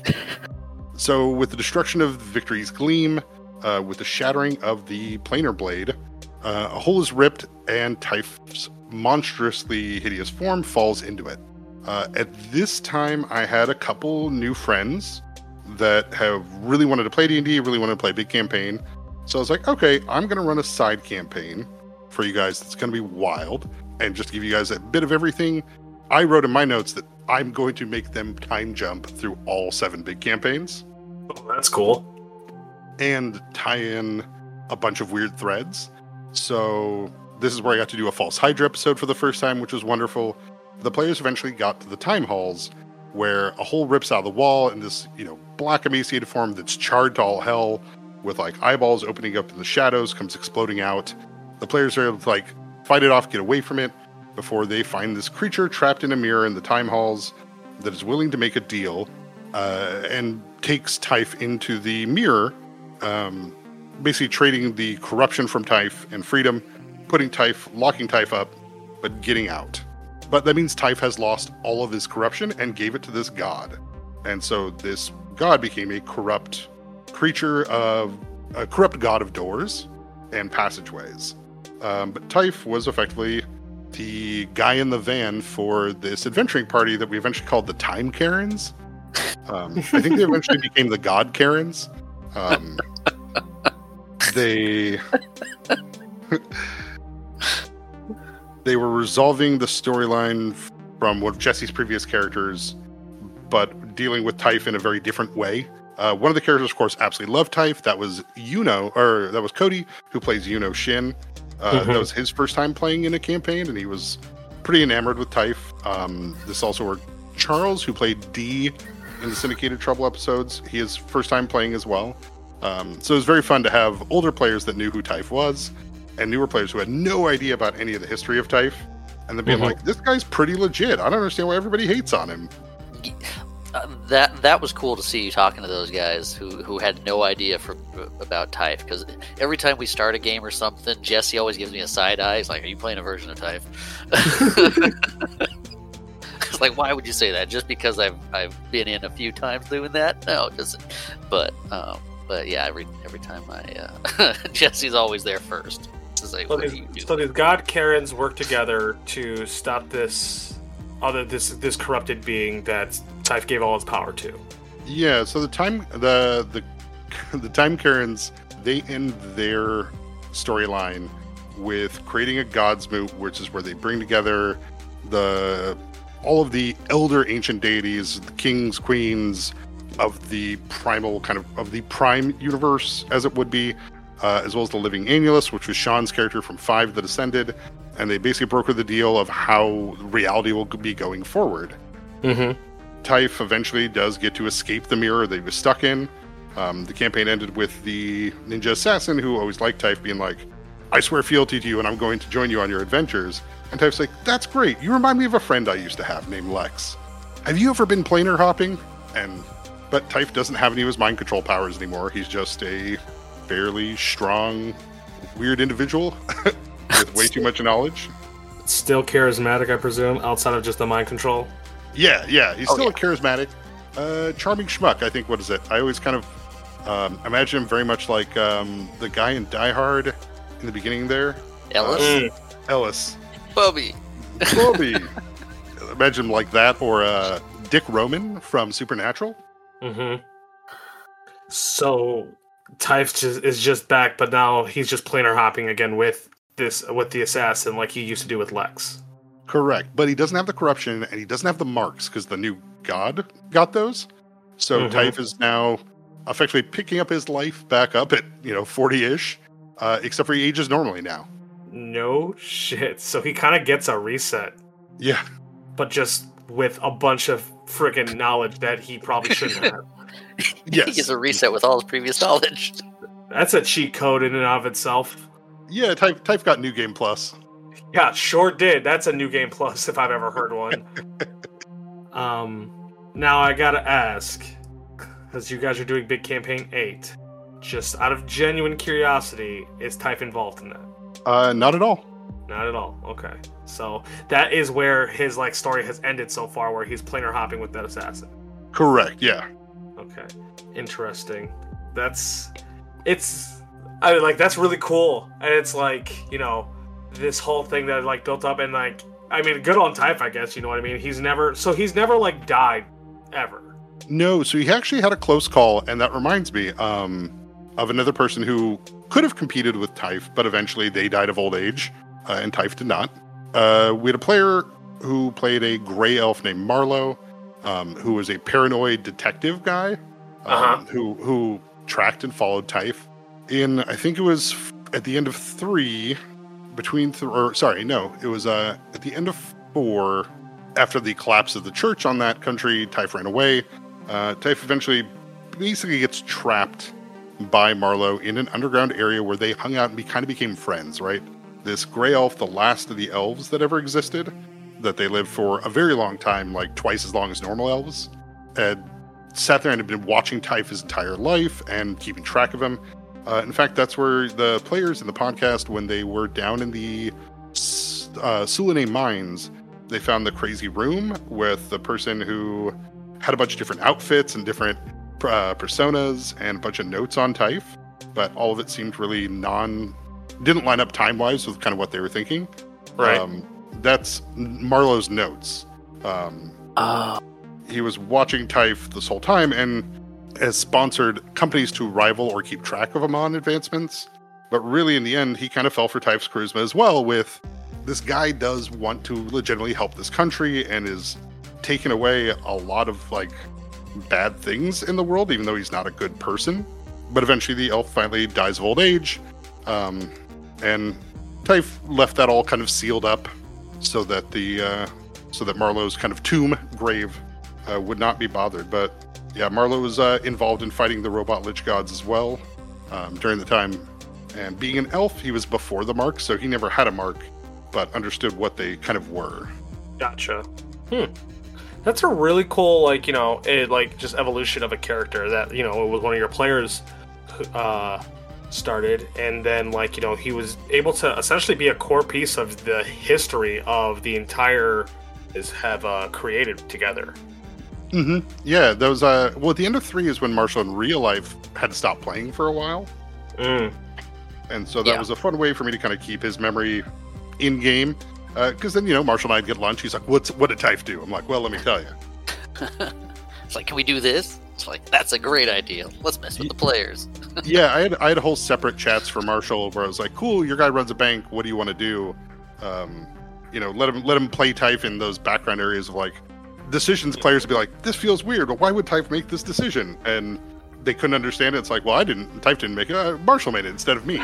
So with the destruction of Victory's Gleam, with the shattering of the planar blade, a hole is ripped and Typh's monstrously hideous form falls into it. At this time, I had a couple new friends that have really wanted to play D&D, really wanted to play big campaign. So I was like, okay, I'm going to run a side campaign for you guys that's going to be wild. And just to give you guys a bit of everything, I wrote in my notes that I'm going to make them time jump through all 7 big campaigns. Oh, that's cool. And tie in a bunch of weird threads. So this is where I got to do a False Hydra episode for the first time, which was wonderful. The players eventually got to the time halls, where a hole rips out of the wall in this, black emaciated form that's charred to all hell, with like eyeballs opening up in the shadows, comes exploding out. The players are able to fight it off, get away from it, before they find this creature trapped in a mirror in the time halls that is willing to make a deal, and takes Typh into the mirror, basically trading the corruption from Typh and freedom, locking Typh up, but getting out. But that means Typh has lost all of his corruption and gave it to this god. And so this god became a corrupt god of doors and passageways. But Typh was effectively the guy in the van for this adventuring party that we eventually called the Time Karens. I think they eventually became the God Karens. They were resolving the storyline from one of Jesse's previous characters, but dealing with Typh in a very different way. One of the characters, of course, absolutely loved Typh. That was that was Cody, who plays Yuno Shin. That was his first time playing in a campaign, and he was pretty enamored with Typh. This also worked Charles, who played D in the Syndicated Trouble episodes. He is first time playing as well. So it was very fun to have older players that knew who Typh was, and newer players who had no idea about any of the history of Typh, and then being like, this guy's pretty legit. I don't understand why everybody hates on him. That was cool to see you talking to those guys who had no idea about Typh, because every time we start a game or something, Jesse always gives me a side eye. He's like, are you playing a version of Typh? It's like, why would you say that? Just because I've been in a few times doing that? No, just but yeah, every time Jesse's always there first. Like, so these God Karens work together to stop this corrupted being that Typh gave all his power to. Yeah, so the time Karens, they end their storyline with creating a God's Moot, which is where they bring together all of the elder ancient deities, the kings, queens of the primal of the prime universe, as it would be, as well as the living Annulus, which was Sean's character from 5 that ascended, and they basically brokered the deal of how reality will be going forward. Mm-hmm. Typh eventually does get to escape the mirror that he was stuck in. The campaign ended with the ninja assassin, who always liked Typh, being like, I swear fealty to you and I'm going to join you on your adventures. And Typh's like, that's great. You remind me of a friend I used to have named Lex. Have you ever been planar hopping? But Typh doesn't have any of his mind control powers anymore. He's just a fairly strong, weird individual with way too much knowledge. Still charismatic, I presume, outside of just the mind control. Yeah. He's still a charismatic, charming schmuck. I think, what is it? I always kind of Imagine him very much like the guy in Die Hard in the beginning there. Ellis? Ellis. Bubby. Bobby. Imagine him like that, or Dick Roman from Supernatural. Mm-hmm. So Typh is just back, but now he's just planar hopping again with the assassin, like he used to do with Lex. Correct, but he doesn't have the corruption, and he doesn't have the marks because the new god got those. So Typh is now effectively picking up his life back up at 40-ish, except for he ages normally now. No shit. So he kind of gets a reset. Yeah. But just with a bunch of friggin' knowledge that he probably shouldn't have. Yes. He gets a reset with all his previous knowledge. That's a cheat code in and of itself. Yeah, Typh got New Game Plus. Yeah, sure did. That's a New Game Plus if I've ever heard one. Now I gotta ask, because you guys are doing Big Campaign 8, just out of genuine curiosity, is Typh involved in that? Not at all. Not at all. Okay. So that is where his story has ended so far, where he's planar hopping with that assassin. Correct, yeah. Okay. Interesting. That's really cool. And it's this whole thing that built up, and good on Typh, I guess, you know what I mean? He's never died ever. No, so he actually had a close call, and that reminds me of another person who could have competed with Typh, but eventually they died of old age, and Typh did not. We had a player who played a gray elf named Marlowe, who was a paranoid detective guy, who tracked and followed Typh. I think it was at the end of 3, it was at the end of 4, after the collapse of the church on that country, Typh ran away. Typh eventually basically gets trapped by Marlowe in an underground area where they hung out and kind of became friends, right? This gray elf, the last of the elves that ever existed, that they lived for a very long time, like twice as long as normal elves, had sat there and had been watching Typh his entire life and keeping track of him. In fact, that's where the players in the podcast, when they were down in the Sulane mines, they found the crazy room with the person who had a bunch of different outfits and different personas and a bunch of notes on Typh, but all of it seemed really didn't line up time-wise with kind of what they were thinking. Right. That's Marlowe's notes. He was watching Typh this whole time and has sponsored companies to rival or keep track of him on advancements. But really, in the end, he kind of fell for Typh's charisma as well, with this guy does want to legitimately help this country and is taking away a lot of bad things in the world, even though he's not a good person. But eventually the elf finally dies of old age. And Typh left that all kind of sealed up so that Marlowe's kind of tomb grave would not be bothered. But yeah, Marlowe was involved in fighting the robot lich gods as well during the time. And being an elf, he was before the mark, so he never had a mark, but understood what they kind of were. Gotcha. That's a really cool, just evolution of a character that, it was one of your players started, and then, he was able to essentially be a core piece of the history of the entire have created together. Mm-hmm. Yeah, that was, at the end of 3 is when Marshall in real life had to stop playing for a while. And so that was a fun way for me to kind of keep his memory in-game. Because then, Marshall and I'd get lunch. He's like, what did Typh do? I'm like, well, let me tell you. It's like, can we do this? It's like, that's a great idea. Let's mess with the players. Yeah, I had whole separate chats for Marshall where I was like, cool, your guy runs a bank. What do you want to do? Let him play Typh in those background areas of decisions. Players would be like, this feels weird. Well, why would Typh make this decision? And they couldn't understand it. It's like, well, Typh didn't make it. Marshall made it instead of me.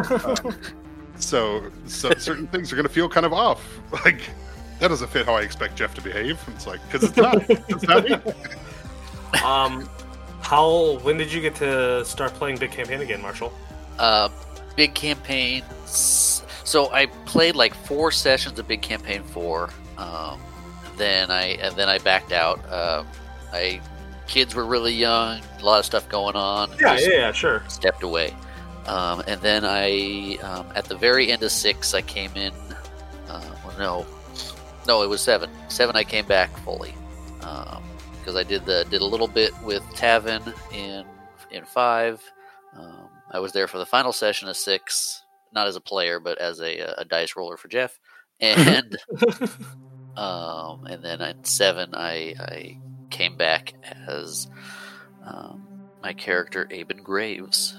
So certain things are going to feel kind of off. That doesn't fit how I expect Jeff to behave. It's like, because it's not. It's not me. When did you get to start playing Big Campaign again, Marshall? Big Campaign. So I played 4 sessions of Big Campaign 4. Then I backed out. Kids were really young, a lot of stuff going on. Yeah, sure. Stepped away. And then I, at the very end of 6, I came in. No, it was 7. 7, I came back fully because I did a little bit with Tavin in in 5. I was there for the final session of 6, not as a player, but as a dice roller for Jeff. And and then in 7, I came back as my character Aben Graves.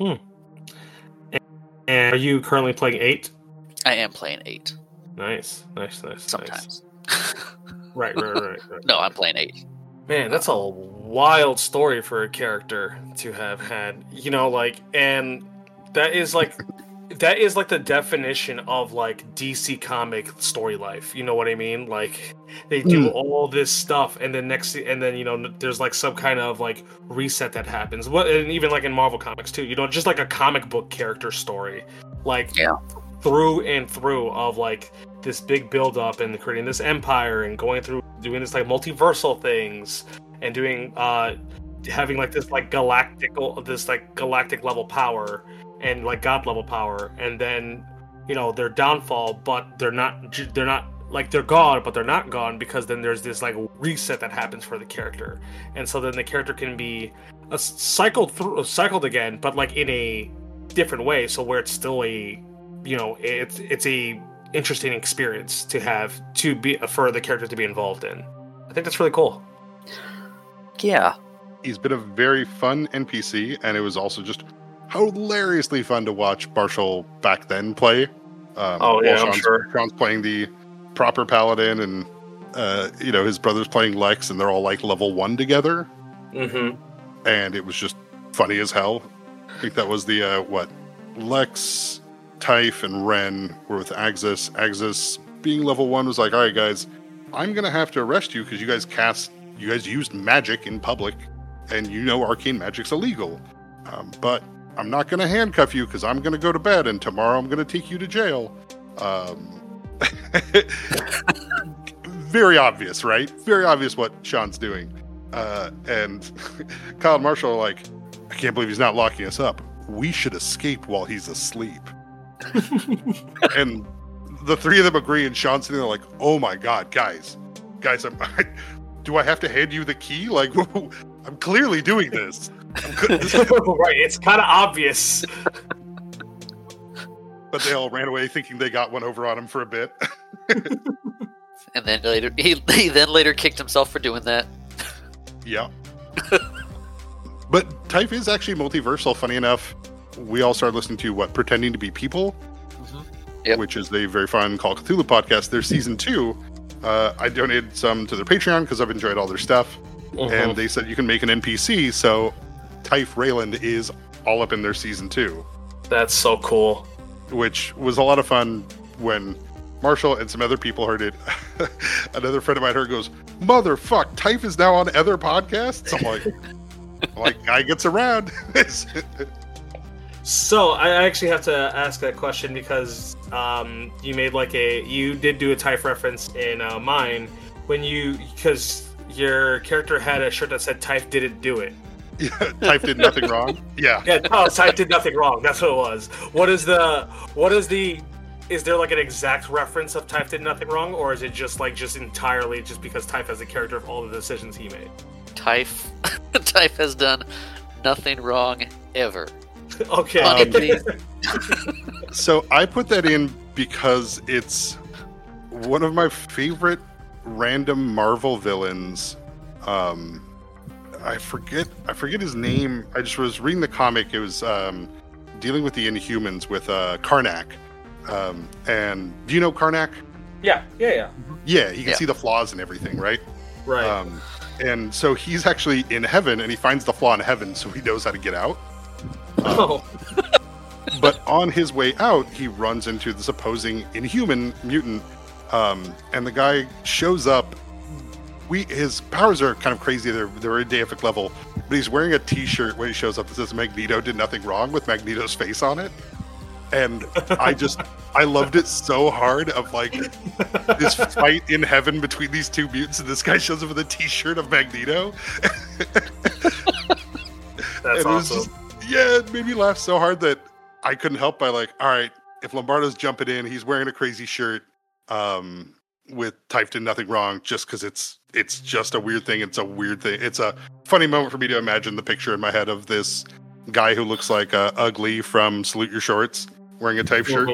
And are you currently playing 8? I am playing 8. Nice. Sometimes. Right. No, I'm playing 8. Man, that's a wild story for a character to have had. And that is like the definition of like DC comic story life. You know what I mean? Like they do all this stuff, and then there's like some kind of like reset that happens. And even like in Marvel comics too. Just like a comic book character story, like through and through of like this big build up and creating this empire and going through doing this like multiversal things and doing having like this like galactic level power and like god level power, and then their downfall, but they're not like they're gone, but they're not gone, because then there's this like reset that happens for the character, and so then the character can be cycled again, but like in a different way, so where it's still a it's a interesting experience to be for the character to be involved in. I think that's really cool. Yeah, he's been a very fun NPC, and it was also just hilariously fun to watch Marshall back then play. I'm sure. Sean's playing the proper paladin, and his brother's playing Lex, and they're all like level 1 together. Mm-hmm. And it was just funny as hell. I think that was the Lex, Typh, and Ren were with Axis. Axis, being level 1, was like, all right, guys, I'm going to have to arrest you because you guys used magic in public, and arcane magic's illegal. But I'm not going to handcuff you because I'm going to go to bed, and tomorrow I'm going to take you to jail. Very obvious, right? Very obvious what Sean's doing. And Kyle and Marshall are like, I can't believe he's not locking us up. We should escape while he's asleep. And the three of them agree, and Sean's sitting there like, oh my God, guys, do I have to hand you the key? Like, I'm clearly doing this. Right, it's kind of obvious. But they all ran away thinking they got one over on him for a bit. And then later, he later kicked himself for doing that. Yeah. But Typh is actually multiversal. Funny enough, we all started listening to Pretending to Be People, which is a very fun Call of Cthulhu podcast. Their season 2, I donated some to their Patreon because I've enjoyed all their stuff. And they said you can make an NPC, so Typh Rayland is all up in their season 2. That's so cool. Which was a lot of fun when Marshall and some other people heard it. Another friend of mine heard goes, motherfuck, Typh is now on other podcasts? I'm like, guy gets around. So I actually have to ask that question because you made you did do a Typh reference in mine because your character had a shirt that said Typh didn't do it. Yeah, Typh did nothing wrong. Yeah. Yeah, Typh did nothing wrong. That's what it was. Is there like an exact reference of Typh did nothing wrong, or is it just entirely just because Typh has a character of all the decisions he made? Typh has done nothing wrong ever. Okay. So I put that in because it's one of my favorite random Marvel villains. I forget his name. I just was reading the comic. It was dealing with the Inhumans with Karnak. And do you know Karnak? Yeah. Yeah, he can see the flaws and everything, right? Right. And so he's actually in heaven, and he finds the flaw in heaven, so he knows how to get out. But on his way out, he runs into this opposing Inhuman mutant, and the guy shows up. His powers are kind of crazy. They're very deific level, but he's wearing a T-shirt when he shows up that says Magneto did nothing wrong with Magneto's face on it. And I loved it so hard of this fight in heaven between these two mutants, and this guy shows up with a T-shirt of Magneto. That's awesome. It made me laugh so hard that I couldn't help by all right, if Lombardo's jumping in, he's wearing a crazy shirt. with Typh did nothing wrong just because it's just a weird thing. It's a weird thing. It's a funny moment for me to imagine the picture in my head of this guy who looks like Ugly from Salute Your Shorts wearing a Typh shirt.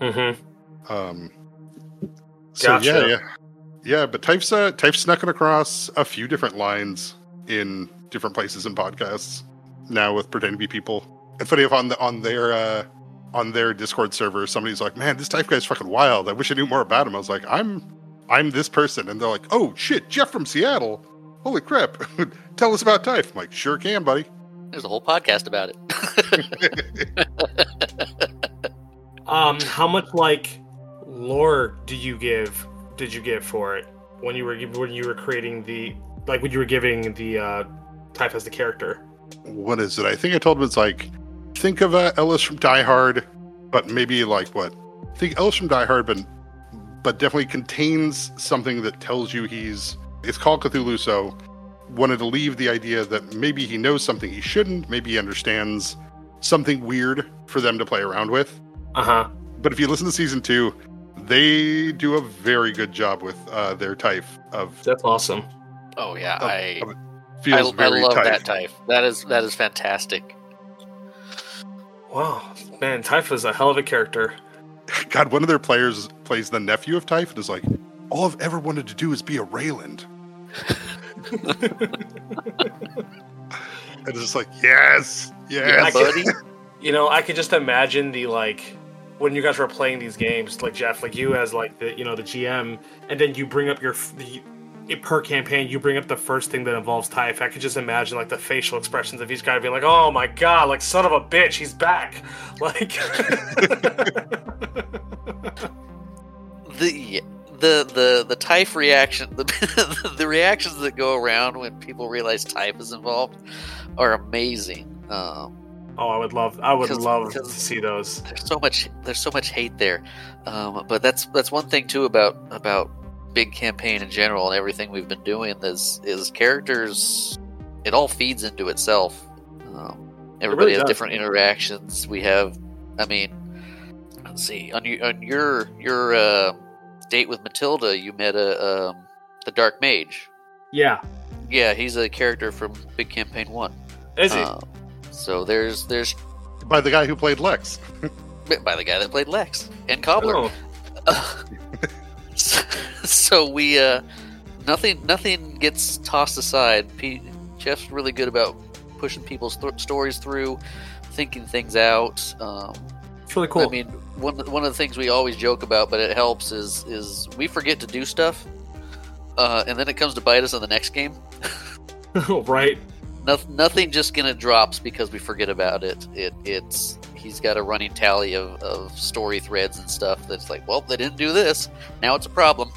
So Gotcha. yeah. But Typh's snuck across a few different lines in different places and podcasts now with Pretend to Be People. And funny enough, on their Discord server, somebody's like, "Man, this Typh guy's fucking wild. I wish I knew more about him." I was like, I'm this person," and they're like, "Oh shit, Jeff from Seattle. Holy crap! Tell us about Typh." I'm like, "Sure can, buddy." There's a whole podcast about it. How much like lore did you give for it when you were creating when you were giving the Typh as the character? What is it? I think I told him it's like, think of Ellis from Die Hard, but maybe like what? Think Ellis from Die Hard, but definitely contains something that tells you it's called Cthulhu, so wanted to leave the idea that maybe he knows something he shouldn't, maybe he understands something weird for them to play around with. But if you listen to season 2, they do a very good job with their Typh of. That's awesome. Oh yeah, I love Typh. that Typh. That is fantastic. Wow, man, Typh is a hell of a character. God, one of their players plays the nephew of Typh and is like, "All I've ever wanted to do is be a Rayland." And it's just like, yes, buddy. I could just imagine when you guys were playing these games, like Jeff, like you as like the GM, and then you bring up per campaign, you bring up the first thing that involves Typh. I could just imagine like the facial expressions of each guy being like, "Oh my god, like son of a bitch, he's back!" Like the Typh reaction, the reactions that go around when people realize Typh is involved are amazing. I would love to see those. There's so much hate there, but that's one thing too about Big Campaign in general and everything we've been doing is characters. It all feeds into itself. Everybody has different interactions. We have, let's see, on your date with Matilda, you met the Dark Mage. Yeah, he's a character from Big Campaign 1. Is he? So there's by the guy who played Lex. By the guy that played Lex and Cobbler. Oh. So we nothing gets tossed aside. Jeff's really good about pushing people's stories through, thinking things out. It's really cool. One of the things we always joke about, but it helps, is we forget to do stuff, and then it comes to bite us in the next game. Right. Nothing just gonna drops because we forget about it. He's got a running tally of story threads and stuff that's like, well, they didn't do this, now it's a problem.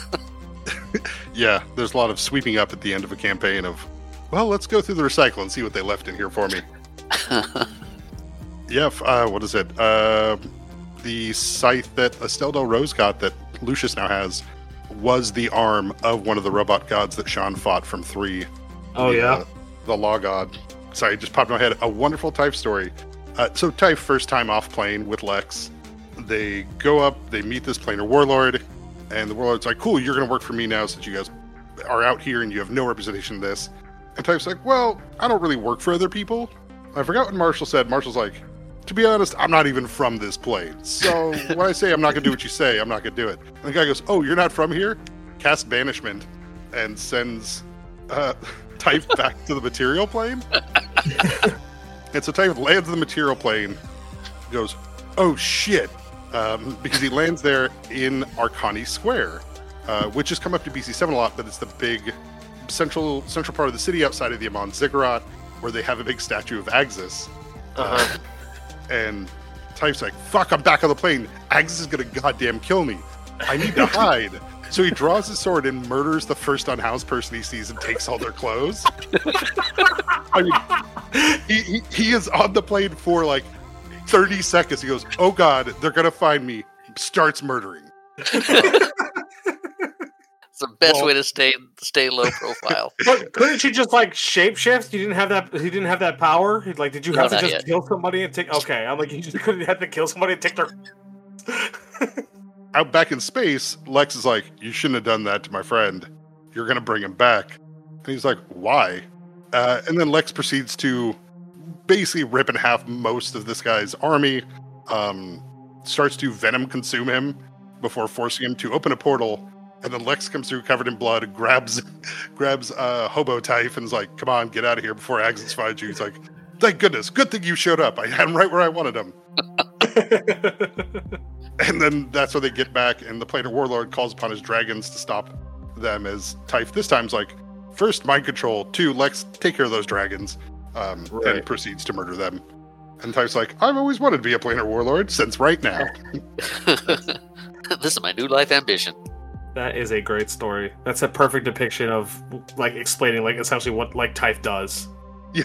Yeah, there's a lot of sweeping up at the end of a campaign of, well, let's go through the recycle and see what they left in here for me. Yeah, what is it? The scythe that Estelle Del Rose got that Lucius now has was the arm of one of the robot gods that Sean fought from 3. Oh, yeah? The law god. Sorry, it just popped in my head. A wonderful Typh story. So Typh, first time off plane with Lex. They go up, they meet this planar warlord, and the warlord's like, "Cool, you're going to work for me now since you guys are out here and you have no representation in this." And Typh's like, "Well, I don't really work for other people." I forgot what Marshall said. Marshall's like, "To be honest, I'm not even from this plane. So when I say I'm not going to do what you say, I'm not going to do it." And the guy goes, "Oh, you're not from here?" Casts banishment and sends Typh back to the material plane. And so Typh lands in the material plane, goes, "Oh shit," because he lands there in Arcani Square, which has come up to BC7 a lot, but it's the big central part of the city outside of the Amon Ziggurat, where they have a big statue of Axis. And Typh's like, "Fuck, I'm back on the plane. Axis is gonna goddamn kill me. I need to hide." So he draws his sword and murders the first unhoused person he sees and takes all their clothes. I mean, he is on the plane for like 30 seconds. He goes, "Oh God, they're going to find me." Starts murdering. It's the best way to stay low profile. But couldn't you just like shapeshift? You didn't have that. He didn't have that power. Like, did you have to just kill somebody and take? Okay, I'm like, you just couldn't have to kill somebody and take their. out back in space, Lex is like, you shouldn't have done that to my friend. You're going to bring him back. And he's like, why? And then Lex proceeds to basically rip in half most of this guy's army, starts to venom consume him before forcing him to open a portal. And then Lex comes through covered in blood, grabs Hobo Typh and is like, come on, get out of here before Agnes finds you. He's like, thank goodness. Good thing you showed up. I had him right where I wanted him. And then that's when they get back, and the Planar Warlord calls upon his dragons to stop them, as Typh this time's like, first, mind control. 2, Lex, take care of those dragons. And proceeds to murder them. And Typh's like, I've always wanted to be a Planar Warlord since right now. This is my new life ambition. That is a great story. That's a perfect depiction of, like, explaining, like, essentially what, like, Typh does. Yeah.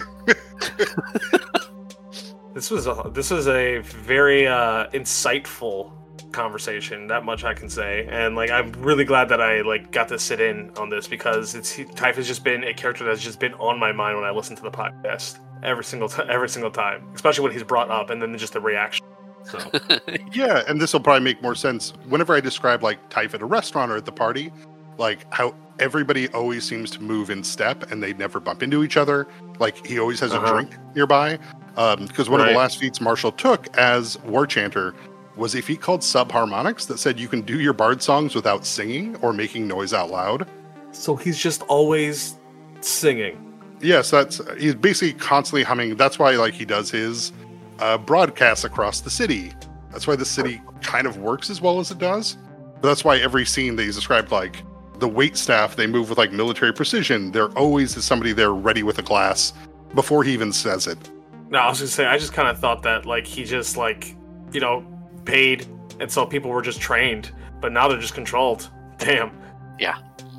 This was a very insightful conversation. That much I can say, and like I'm really glad that I like got to sit in on this, because Typh has just been a character that's just been on my mind when I listen to the podcast every single time, especially when he's brought up, and then just the reaction. So yeah, and this will probably make more sense whenever I describe like Typh at a restaurant or at the party, like how everybody always seems to move in step and they never bump into each other. Like he always has a drink nearby. Because one of the last feats Marshall took as War Chanter was a feat called Subharmonics that said you can do your bard songs without singing or making noise out loud. So he's just always singing. Yes, he's basically constantly humming. That's why like he does his broadcasts across the city. That's why the city kind of works as well as it does. But that's why every scene that he's described, like the wait staff, they move with like military precision. There always is somebody there ready with a glass before he even says it. No, I was gonna say, I just kind of thought that like he just like, you know, paid, and so people were just trained, but now they're just controlled. Damn. Yeah.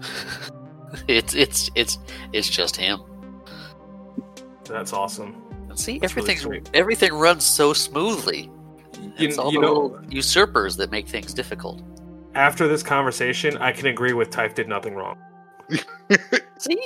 It's just him. That's awesome. See, That's everything runs so smoothly. It's all the know, little usurpers that make things difficult. After this conversation, I can agree with Typh did nothing wrong. See?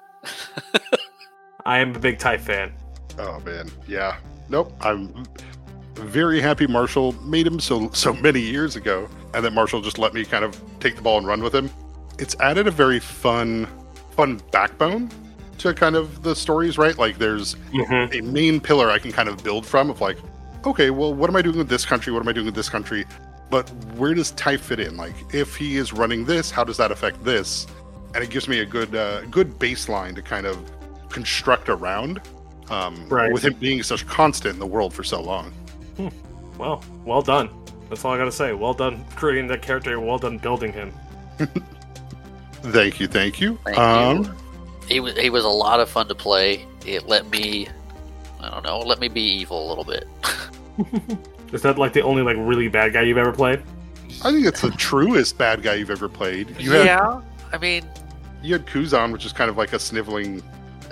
I am a big Typh fan. Oh man, yeah. Nope. I'm very happy Marshall made him so many years ago, and that Marshall just let me kind of take the ball and run with him. It's added a very fun backbone to kind of the stories, right? Like there's a main pillar I can kind of build from of like, okay, well, what am I doing with this country? What am I doing with this country? But where does Typh fit in? Like, if he is running this, how does that affect this? And it gives me a good baseline to kind of construct around. With him being such constant in the world for so long. Well done. That's all I gotta say. Well done creating that character. Well done building him. Thank you. Thank you. He was a lot of fun to play. It let me be evil a little bit. Is that like the only like really bad guy you've ever played? I think it's the truest bad guy you've ever played. You had Kuzan, which is kind of like a sniveling.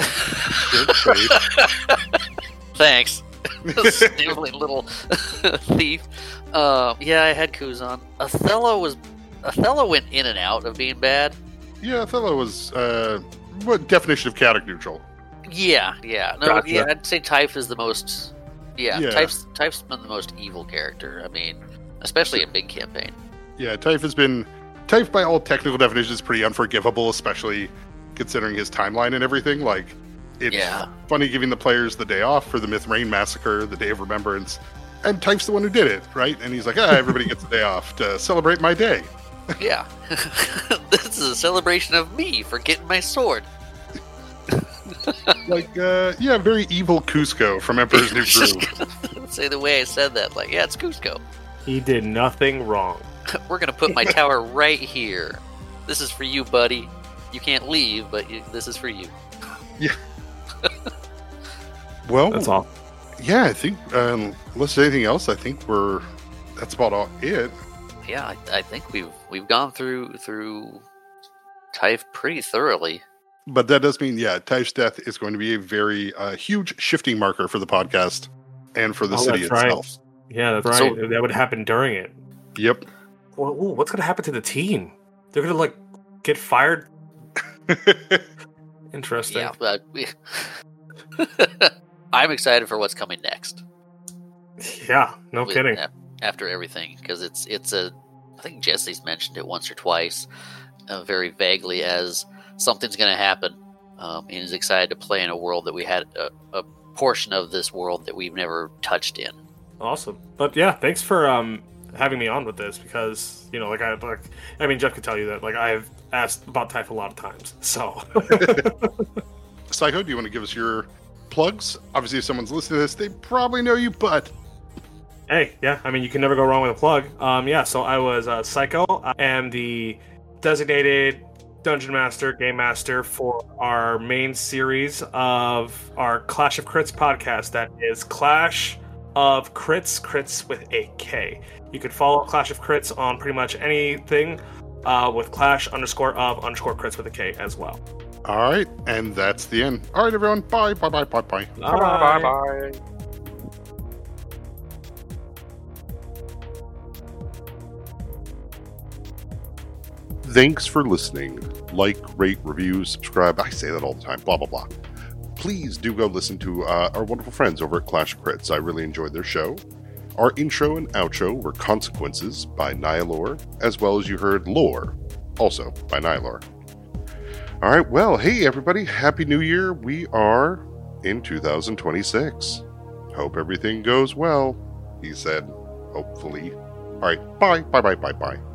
Thanks. Sniveling little thief. Yeah, I had Kuzan. Othello went in and out of being bad. Yeah, Othello was what definition of chaotic neutral? Yeah. No, gotcha. Yeah, I'd say Typh is the most Typh's been the most evil character. I mean, especially in big campaign. Yeah, Typh by all technical definitions is pretty unforgivable, especially considering his timeline and everything. Like, it's funny giving the players the day off for the Mithrain massacre, the Day of Remembrance, and Typh's the one who did it, right? And he's like, everybody gets a day off to celebrate my day. Yeah. This is a celebration of me for getting my sword. Like, very evil Cusco from Emperor's New Groove. Say the way I said that, like, yeah, it's Cusco. He did nothing wrong. We're gonna put my tower right here. This is for you, buddy. You can't leave, but this is for you. Yeah. Well, that's all. Yeah, I think unless there's anything else, I think that's about all it. Yeah, I think we've gone through Typh pretty thoroughly. But that does mean, Typh's death is going to be a very huge shifting marker for the podcast and for the city itself. Right. Yeah, that's right. So, that would happen during it. Yep. Well, what's going to happen to the team? They're going to like get fired. Interesting. Yeah, but I'm excited for what's coming next. Yeah, no kidding. After everything, because it's a I think Jesse's mentioned it once or twice, very vaguely, as something's going to happen. And is excited to play in a world that we had a portion of this world that we've never touched in. Awesome. But yeah, thanks for having me on with this, because Jeff could tell you that I've asked about Typh a lot of times. So Psycho, do you want to give us your plugs? Obviously, if someone's listening to this, they probably know you, but hey, yeah, you can never go wrong with a plug. So I was Psycho. I am the designated Dungeon Master, Game Master for our main series of our Clash of Crits podcast. That is Clash of Crits, Crits with a K. You could follow Clash of Crits on pretty much anything with Clash_of_Crits with a K as well. All right, and that's the end. All right, everyone. Bye. Bye. Thanks for listening. Like, rate, review, subscribe. I say that all the time. Blah, blah, blah. Please do go listen to our wonderful friends over at Clash of Crits. I really enjoyed their show. Our intro and outro were Consequences by Nihilore, as well as you heard Lore, also by Nihilore. All right, well, hey, everybody. Happy New Year. We are in 2026. Hope everything goes well, he said. Hopefully. All right, bye.